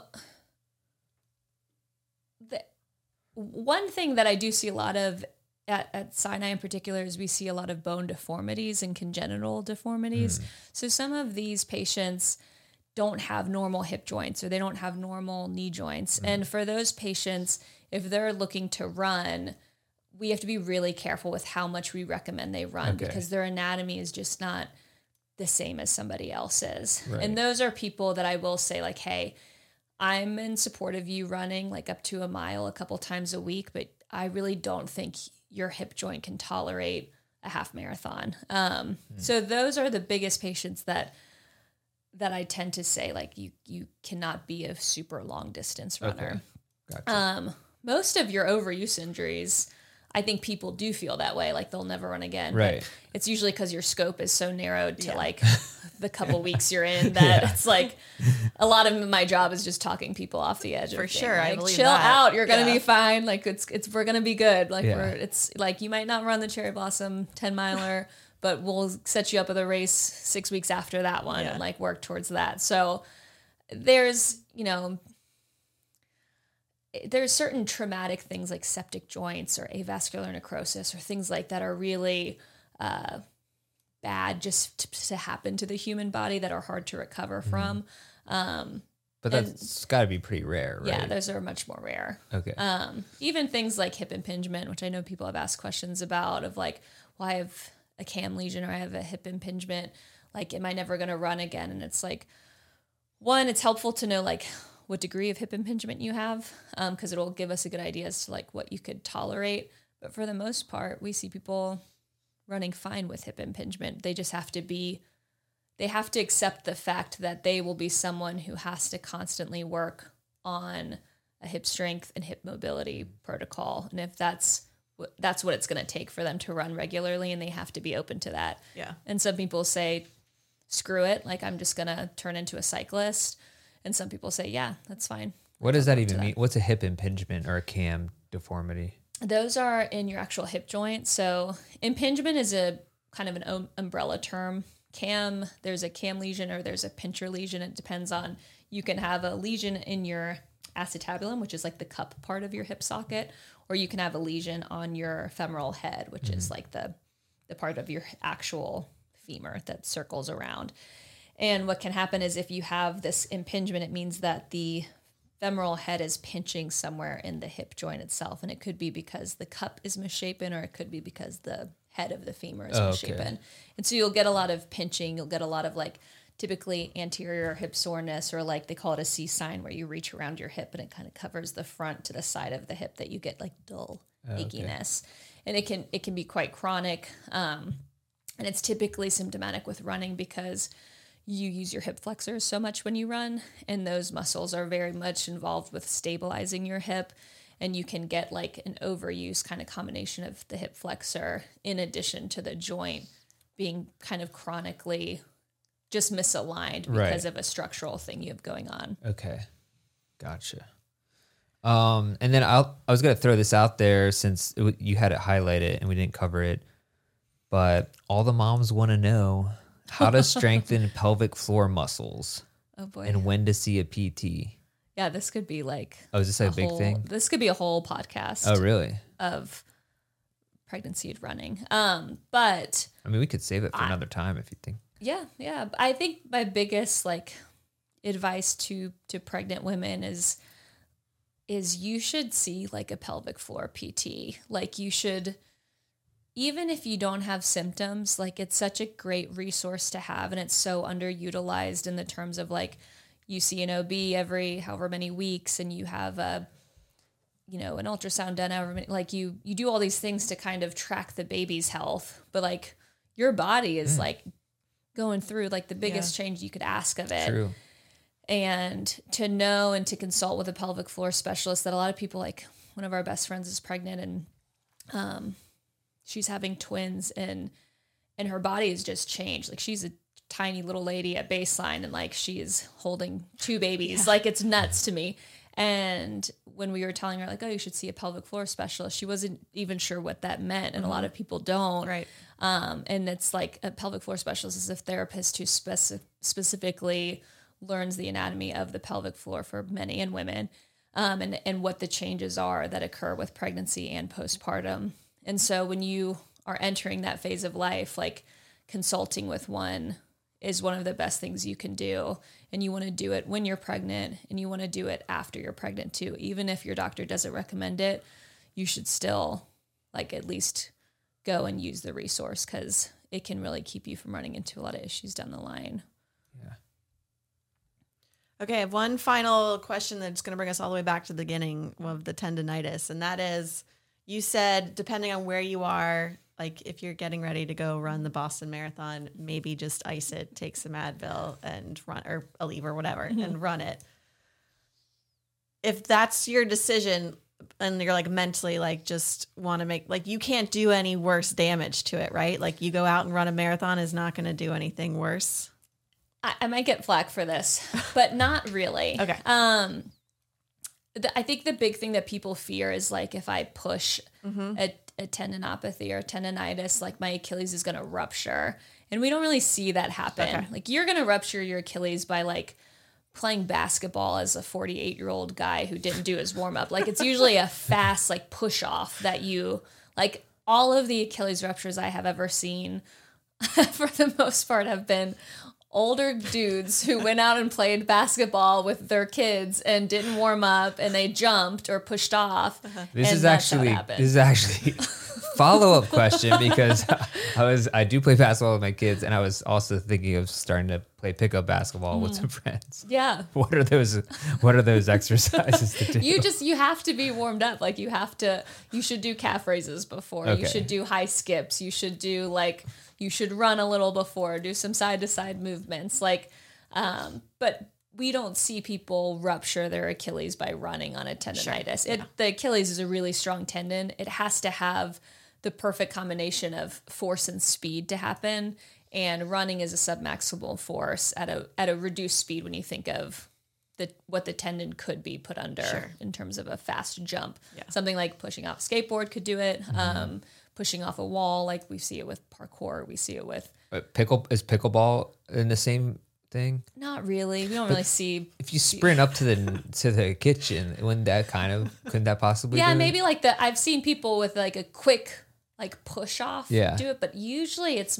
the, one thing that I do see a lot of at, at Sinai in particular is we see a lot of bone deformities and congenital deformities. Mm. So some of these patients don't have normal hip joints or they don't have normal knee joints. Mm. And for those patients, if they're looking to run, we have to be really careful with how much we recommend they run, okay. because their anatomy is just not the same as somebody else's. Right. And those are people that I will say like, hey, I'm in support of you running like up to a mile a couple times a week, but I really don't think your hip joint can tolerate a half marathon. Um, mm. So those are the biggest patients that that I tend to say, like, you you cannot be a super long distance runner. Okay. Gotcha. Um, most of your overuse injuries, I think people do feel that way, like they'll never run again. Right. But it's usually because your scope is so narrowed to yeah. like the couple weeks you're in that yeah. it's like a lot of my job is just talking people off the edge. For of sure, like, I believe chill that. out. You're gonna yeah. be fine. Like it's it's we're gonna be good. Like yeah. we're it's like you might not run the Cherry Blossom ten miler, but we'll set you up with a race six weeks after that one yeah. and like work towards that. So there's you know. There's certain traumatic things like septic joints or avascular necrosis or things like that are really uh, bad just to, to happen to the human body that are hard to recover mm-hmm. from. Um, but that's got to be pretty rare, right? Yeah, those are much more rare. Okay. Um, even things like hip impingement, which I know people have asked questions about of like, well, I have a cam lesion or I have a hip impingement. Like, am I never going to run again? And it's like, one, it's helpful to know like, what degree of hip impingement you have, because um, it'll give us a good idea as to like what you could tolerate. But for the most part, we see people running fine with hip impingement. They just have to be, they have to accept the fact that they will be someone who has to constantly work on a hip strength and hip mobility protocol. And if that's that's what it's going to take for them to run regularly, and they have to be open to that. Yeah. And some people say, screw it, like I'm just going to turn into a cyclist. And some people say, yeah, that's fine. What does that even mean? What's a hip impingement or a cam deformity? Those are in your actual hip joint. So impingement is a kind of an umbrella term. Cam, there's a cam lesion or there's a pincher lesion. It depends on, you can have a lesion in your acetabulum, which is like the cup part of your hip socket, or you can have a lesion on your femoral head, which mm-hmm. is like the, the part of your actual femur that circles around. And what can happen is if you have this impingement, it means that the femoral head is pinching somewhere in the hip joint itself. And it could be because the cup is misshapen, or it could be because the head of the femur is oh, misshapen. Okay. And so you'll get a lot of pinching. You'll get a lot of like typically anterior hip soreness, or like they call it a C sign, where you reach around your hip and it kind of covers the front to the side of the hip, that you get like dull oh, achiness. Okay. And it can, it can be quite chronic. Um, and it's typically symptomatic with running because you use your hip flexors so much when you run, and those muscles are very much involved with stabilizing your hip. And you can get like an overuse kind of combination of the hip flexor in addition to the joint being kind of chronically just misaligned because right. of a structural thing you have going on. Okay. Gotcha. Um, and then I'll, I was going to throw this out there since it, you had it highlighted and we didn't cover it, but all the moms want to know, How to strengthen pelvic floor muscles Oh boy. and when to see a P T. Yeah, this could be like Oh, is this a, big whole, thing? This could be a whole podcast Oh, really? of pregnancy and running. Um, but I mean, we could save it for I- another time if you think. yeah, yeah. I think my biggest like advice to to pregnant women is is you should see like a pelvic floor P T. Like you should, even if you don't have symptoms, like it's such a great resource to have, and it's so underutilized in the terms of like you see an O B every however many weeks, and you have a you know an ultrasound done however many, like you you do all these things to kind of track the baby's health, but like your body is mm. like going through like the biggest yeah. change you could ask of it. True. And to know and to consult with a pelvic floor specialist that a lot of people, like one of our best friends is pregnant and um, she's having twins and and her body has just changed. Like she's a tiny little lady at baseline and like she is holding two babies. Yeah. Like it's nuts to me. And when we were telling her like, oh, you should see a pelvic floor specialist, she wasn't even sure what that meant. And mm-hmm. a lot of people don't. Right. Um, and it's like a pelvic floor specialist is a therapist who speci- specifically learns the anatomy of the pelvic floor for men and women, um, and, and what the changes are that occur with pregnancy and postpartum. And so when you are entering that phase of life, like consulting with one is one of the best things you can do. And you want to do it when you're pregnant, and you want to do it after you're pregnant too. Even if your doctor doesn't recommend it, you should still like at least go and use the resource, because it can really keep you from running into a lot of issues down the line. Yeah. Okay, I have one final question that's going to bring us all the way back to the beginning of the tendinitis. And that is, you said, depending on where you are, like if you're getting ready to go run the Boston Marathon, maybe just ice it, take some Advil and run, or Aleve or whatever, mm-hmm. and run it. If that's your decision and you're like mentally like just want to make, like you can't do any worse damage to it, right? Like you go out and run a marathon is not going to do anything worse. I, I might get flack for this, but not really. Okay. Um, the, I think the big thing that people fear is like if I push mm-hmm. a, a tendinopathy or tendinitis, like my Achilles is going to rupture. And we don't really see that happen. Okay. Like you're going to rupture your Achilles by like playing basketball as a forty-eight year old guy who didn't do his warm up. Like it's usually a fast like push off that you like. All of the Achilles ruptures I have ever seen for the most part have been older dudes who went out and played basketball with their kids and didn't warm up and they jumped or pushed off. Uh-huh. This is actually this is actually follow up question, because I was I do play basketball with my kids, and I was also thinking of starting to play pickup basketball mm. with some friends. Yeah. What are those what are those exercises to do? You just you have to be warmed up. Like you have to you should do calf raises before. Okay. You should do high skips. You should do like you should run a little before, do some side to side movements. Like um but we don't see people rupture their Achilles by running on a tendinitis. Sure. It, yeah. The Achilles is a really strong tendon. It has to have the perfect combination of force and speed to happen. And running is a submaximal force at a at a reduced speed when you think of the what the tendon could be put under sure. in terms of a fast jump. Yeah. Something like pushing off a skateboard could do it. Mm-hmm. Um, pushing off a wall, like we see it with parkour. We see it with but pickle is pickleball in the same thing? Not really. We don't but really see. If you sprint up to the to the kitchen, wouldn't that kind of couldn't that possibly? Yeah, do maybe it? like the I've seen people with like a quick like push off yeah. do it, but usually it's.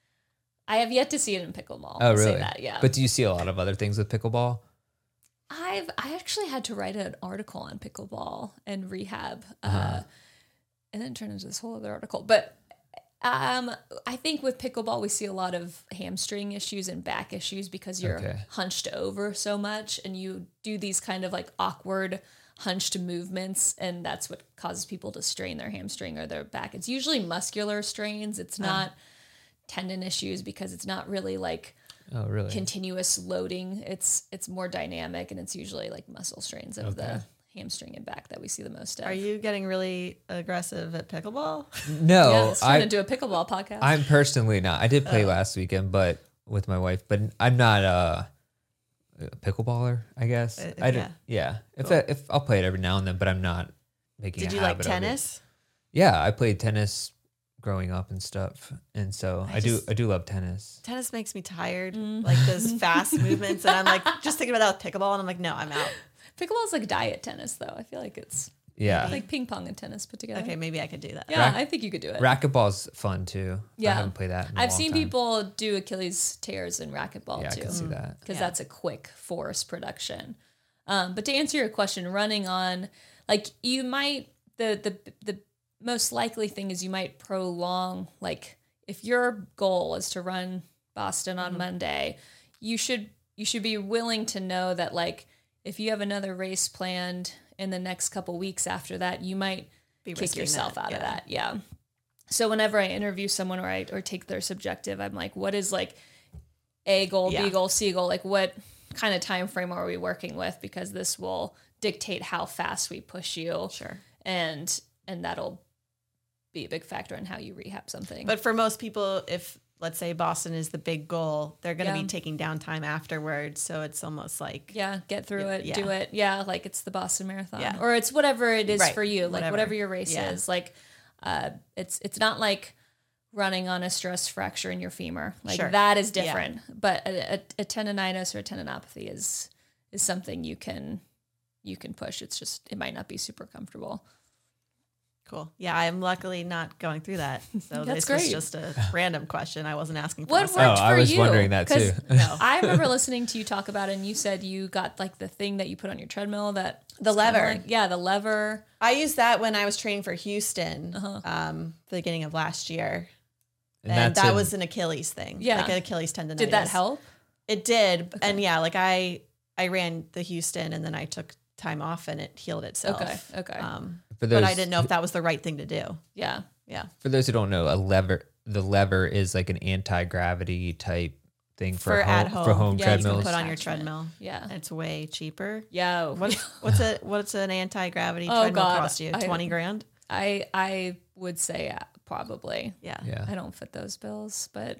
I have yet to see it in pickleball. Oh, I'll really? Say that, yeah. But do you see a lot of other things with pickleball? I've I actually had to write an article on pickleball and rehab, uh-huh. uh, and then turn into this whole other article. But um, I think with pickleball we see a lot of hamstring issues and back issues because you're okay. hunched over so much, and you do these kind of like awkward hunched movements, and that's what causes people to strain their hamstring or their back. It's usually muscular strains. It's not. Uh-huh. Tendon issues because it's not really like oh, really? continuous loading. It's it's more dynamic, and it's usually like muscle strains of okay. the hamstring and back that we see the most of. Are you getting really aggressive at pickleball? No, yeah, it's trying to do a pickleball podcast. I'm personally not. I did play oh. last weekend, but with my wife. But I'm not a, a pickleballer. I guess uh, I yeah. yeah. If cool. I, if I'll play it every now and then, but I'm not making. Did a you habit like tennis? Yeah, I played tennis growing up and stuff. And so I, I do just- I do love tennis. Tennis makes me tired, like those fast movements, and I'm like just thinking about that with pickleball, and I'm like, no, I'm out. Pickleball is like diet tennis, though. I feel like it's Yeah. like ping pong and tennis put together. Okay, maybe I could do that. Yeah, Rack- I think you could do it. Racquetball's fun too. Yeah. I haven't played that in a I've long seen time. people do Achilles tears in racquetball Yeah, I too. can see that. Because Yeah. that's a quick force production. Um, but to answer your question, running on, like you might, the the the most likely thing is you might prolong, like if your goal is to run Boston on Monday, you should you should be willing to know that like if you have another race planned in the next couple weeks after that, you might Be kick risking yourself that, out of yeah. that. Yeah. So whenever I interview someone or I or take their subjective, I'm like, what is like A goal, Yeah. B goal, C goal? Like what kind of time frame are we working with? Because this will dictate how fast we push you. Sure. And and that'll be a big factor in how you rehab something. But for most people, if let's say Boston is the big goal, they're going to Yeah. be taking downtime afterwards. So it's almost like yeah, get through it, Yeah. do it. Yeah, like it's the Boston Marathon. Yeah. Or it's whatever it is Right. for you. Like Whatever. whatever your race Yeah. is. Like uh it's it's not like running on a stress fracture in your femur. Like Sure. that is Yeah. different. But a, a, a tendonitis or a tendinopathy is is something you can you can push. It's just it might not be super comfortable. cool. Yeah, I'm luckily not going through that. So That's this was great. just a random question. I wasn't asking for What myself. worked Oh, I for was you? wondering that 'Cause too. No. I remember listening to you talk about it, and you said you got like the thing that you put on your treadmill that The it's kinda lever. like- yeah, the lever. I used that when I was training for Houston, Uh-huh. um, the beginning of last year. And, And, that's that in- was an Achilles thing. Yeah. Like an Achilles tendonitis. Did that help? It did. And yeah, like I I ran the Houston and then I took time off and it healed itself. Okay, okay. Um, for those but I didn't know if that was the right thing to do. Yeah. Yeah. for those who don't know, a lever the lever is like an anti-gravity type thing for, For home, at home. for home Yeah, you can treadmills. Put on your Attachment. treadmill. Yeah. And it's way cheaper. Yeah. What, what's a what's an anti gravity Oh, treadmill God. cost you? I- Twenty grand? I I would say uh, probably. Yeah. Yeah. I don't fit those bills, but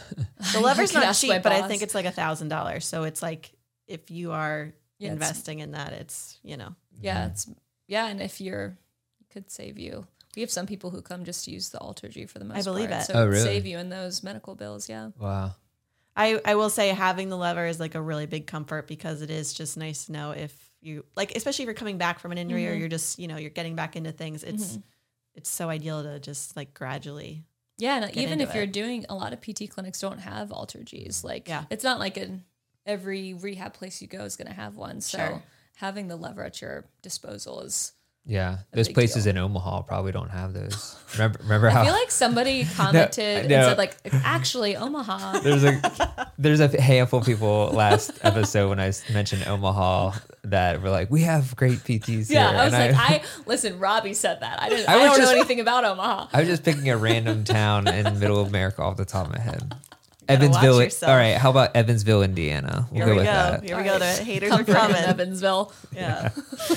The lever's I could not ask my cheap, but I boss. think it's like a thousand dollars. So it's like if you are Yeah, it's- investing in that, it's you know. yeah, it's yeah, and if you're it could save you. We have some people who come just to use the Altergy for the most believe part. it. So Oh, it could really? save you in those medical bills, yeah. Wow. I, I will say having the lever is like a really big comfort because it is just nice to know if you like, especially if you're coming back from an injury or you're just, you know, you're getting back into things. It's, it's so ideal to just like gradually. Yeah, and get even into if you're it. doing a lot of P T clinics don't have Altergys. Like Yeah. it's not like in every rehab place you go is going to have one. So Sure. having the lever at your disposal is Yeah, A those big places deal. in Omaha probably don't have those. Remember, remember I how feel like somebody commented no. and said like actually Omaha. there's a there's a handful of people last episode when I s- mentioned Omaha that were like, we have great P Ts Yeah, here. I was And like, I listen. Robbie said that. I didn't. I I, was don't just- know anything about Omaha. I was just picking a random town in middle America off the top of my head. gotta watch Evansville. yourself. All right, how about Evansville, Indiana? We'll Here go we with go. that. Here we go. The haters Come are from coming. Evansville. Yeah.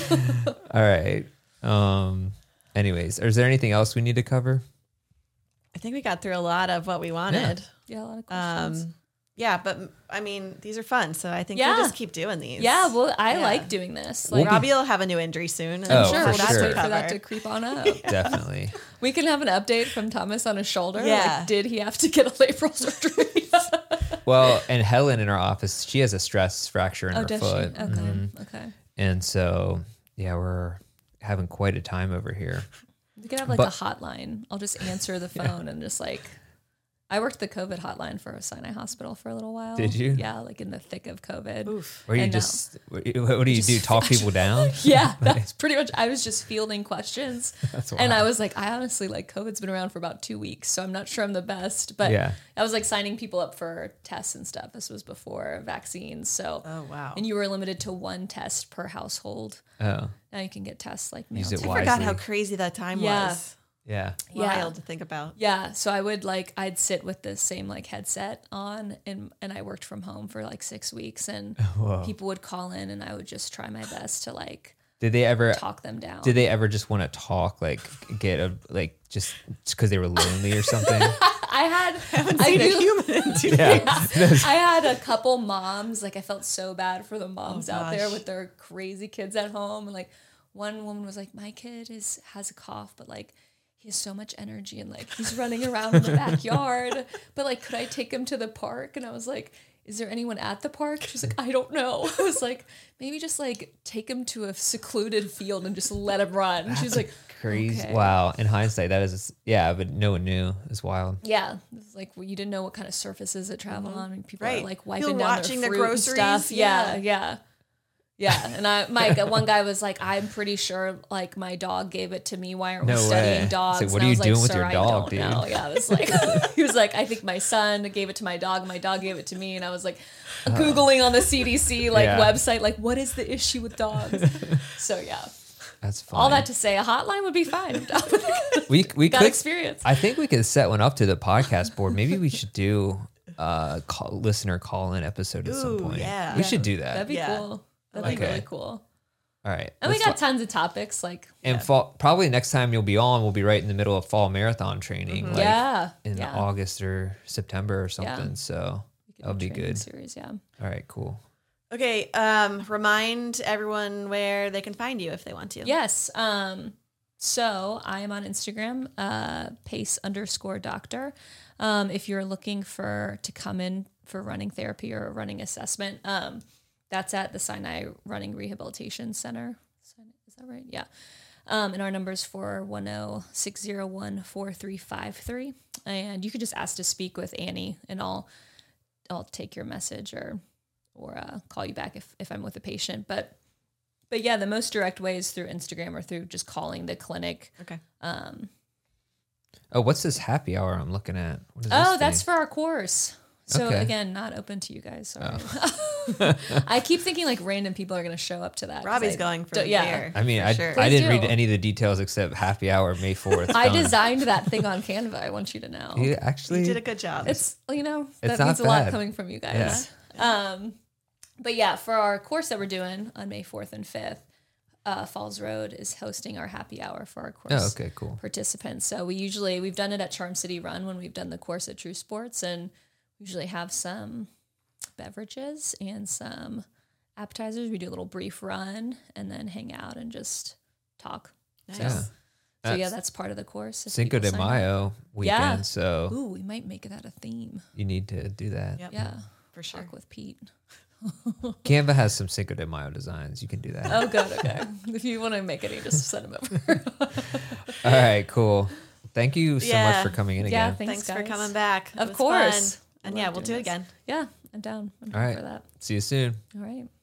All right. Um. Anyways, is there anything else we need to cover? I think we got through a lot of what we wanted. Yeah, a lot of questions. Um, yeah, but I mean, these are fun. So I think Yeah. we'll just keep doing these. yeah, well, I yeah. like doing this. We'll Like, be- Robbie will have a new injury soon. And Oh, sure, for we'll just sure. wait for that cover. to creep on up. Definitely. We can have an update from Thomas on his shoulder. Yeah. Like, did he have to get a labral surgery? Well, and Helen in our office, she has a stress fracture in oh, her does foot. she? Okay, Mhm. okay. And so, yeah, we're having quite a time over here. We could have like But- a hotline. I'll just answer the phone and just like. I worked the COVID hotline for Sinai Hospital for a little while. Did you? Yeah, like in the thick of COVID. Oof. Where you And now- just, what what do you do? Just Talk people down? Yeah, that's pretty much. I was just fielding questions, That's and wild. I was like, I honestly like COVID's been around for about two weeks, so I'm not sure I'm the best. But Yeah. I was like signing people up for tests and stuff. This was before vaccines, so Oh, wow. and you were limited to one test per household. Oh, Now you can get tests like Use mailed it to- I forgot wisely. how crazy that time Yeah. was. yeah. Yeah. Wild to think about. Yeah, so I would like I'd sit with the same like headset on, and and I worked from home for like six weeks, and Whoa. people would call in, and I would just try my best to like Did they ever, talk them down. did they ever just want to talk, like get a, like just because they were lonely or something? I had Haven't I seen a knew- human in two Yeah. I had a couple moms. Like I felt so bad for the moms Oh, out there gosh. with their crazy kids at home. And like one woman was like, "My kid is has a cough, but like he has so much energy and like he's running around in the backyard, but like, could I take him to the park? And I was like, is there anyone at the park? She's like, I don't know. I was like, maybe just like take him to a secluded field and just let him run. That's She's like, crazy. okay. Wow. In hindsight, that is, yeah, but no one knew. It's wild. yeah, it's like, well, you didn't know what kind of surfaces it traveled on. I mean, people Right. are like People wiping down watching their the fruit and groceries, stuff. Yeah, yeah. yeah. Yeah, and I, Mike, one guy was like, "I'm pretty sure, like, my dog gave it to me. Why aren't No we way. studying It's dogs?" like, what and are I you was doing like, with "Sir, your I dog, don't dude?" know." Yeah, it was like, he was like, "I think my son gave it to my dog. My dog gave it to me," and I was like, googling on the C D C like Yeah. website, like, what is the issue with dogs? So yeah, That's fine. all that to say, a hotline would be fine. I'm down with it. we we Got could experience. I think we could set one up to the podcast board. Maybe we should do a call, listener call in episode at some Ooh, point. yeah. We Yeah. should do that. That'd be Yeah. cool. That'd be Okay. really cool. All right. And we let's got fi- tons of topics like and yeah. fall, probably next time you'll be on, we'll be right in the middle of fall marathon training, like yeah, in yeah. August or September or Yeah. something. So We could that'll do be training good. Series, yeah. All right, cool. Okay. Um, remind everyone where they can find you if they want to. Yes. Um, so I am on Instagram, uh, pace underscore doctor. Um, if you're looking for to come in for running therapy or a running assessment, um, that's at the Sinai Running Rehabilitation Center. Is that right? Yeah. Um, and our number is four one zero, six zero one, four three five three. And you could just ask to speak with Annie, and I'll I'll take your message or or uh, call you back if, if I'm with a patient. But but yeah, the most direct way is through Instagram or through just calling the clinic. Okay. Um, Oh, what's this happy hour I'm looking at? What is oh, this that's thing? for our course. So Okay. again, not open to you guys. Sorry. I keep thinking like random people are going to show up to that. 'cause Robbie's I going for don't- yeah. there. I mean, for I, sure. I Please didn't do. read any of the details except happy hour May fourth. I done. designed that thing on Canva. I want you to know. You actually You did a good job. It's you know It's that not means a lot bad. coming from you guys. Um, but yeah, for our course that we're doing on May fourth and fifth, uh, Falls Road is hosting our happy hour for our course. Oh, okay, cool. Participants. So we usually we've done it at Charm City Run when we've done the course at True Sports, and we usually have some beverages and some appetizers. We do a little brief run and then hang out and just talk. Nice. Yeah. So yeah, That's that's part of the course. if Cinco people de sign up. Mayo weekend, Yeah. so Ooh, we might make that a theme. you need to do that. Yep. Yeah, For sure. talk with Pete. Canva has some Cinco de Mayo designs. You can do that. Oh, good. Okay. If you want to make any, just send them over. All right, cool. Thank you so Yeah. much for coming in Yeah, again. thanks, Thanks for guys. coming back. It Of was course. fun. And I yeah, love we'll do doing it this. again. Yeah, I'm down. I'm All down right. for that. See you soon. All right.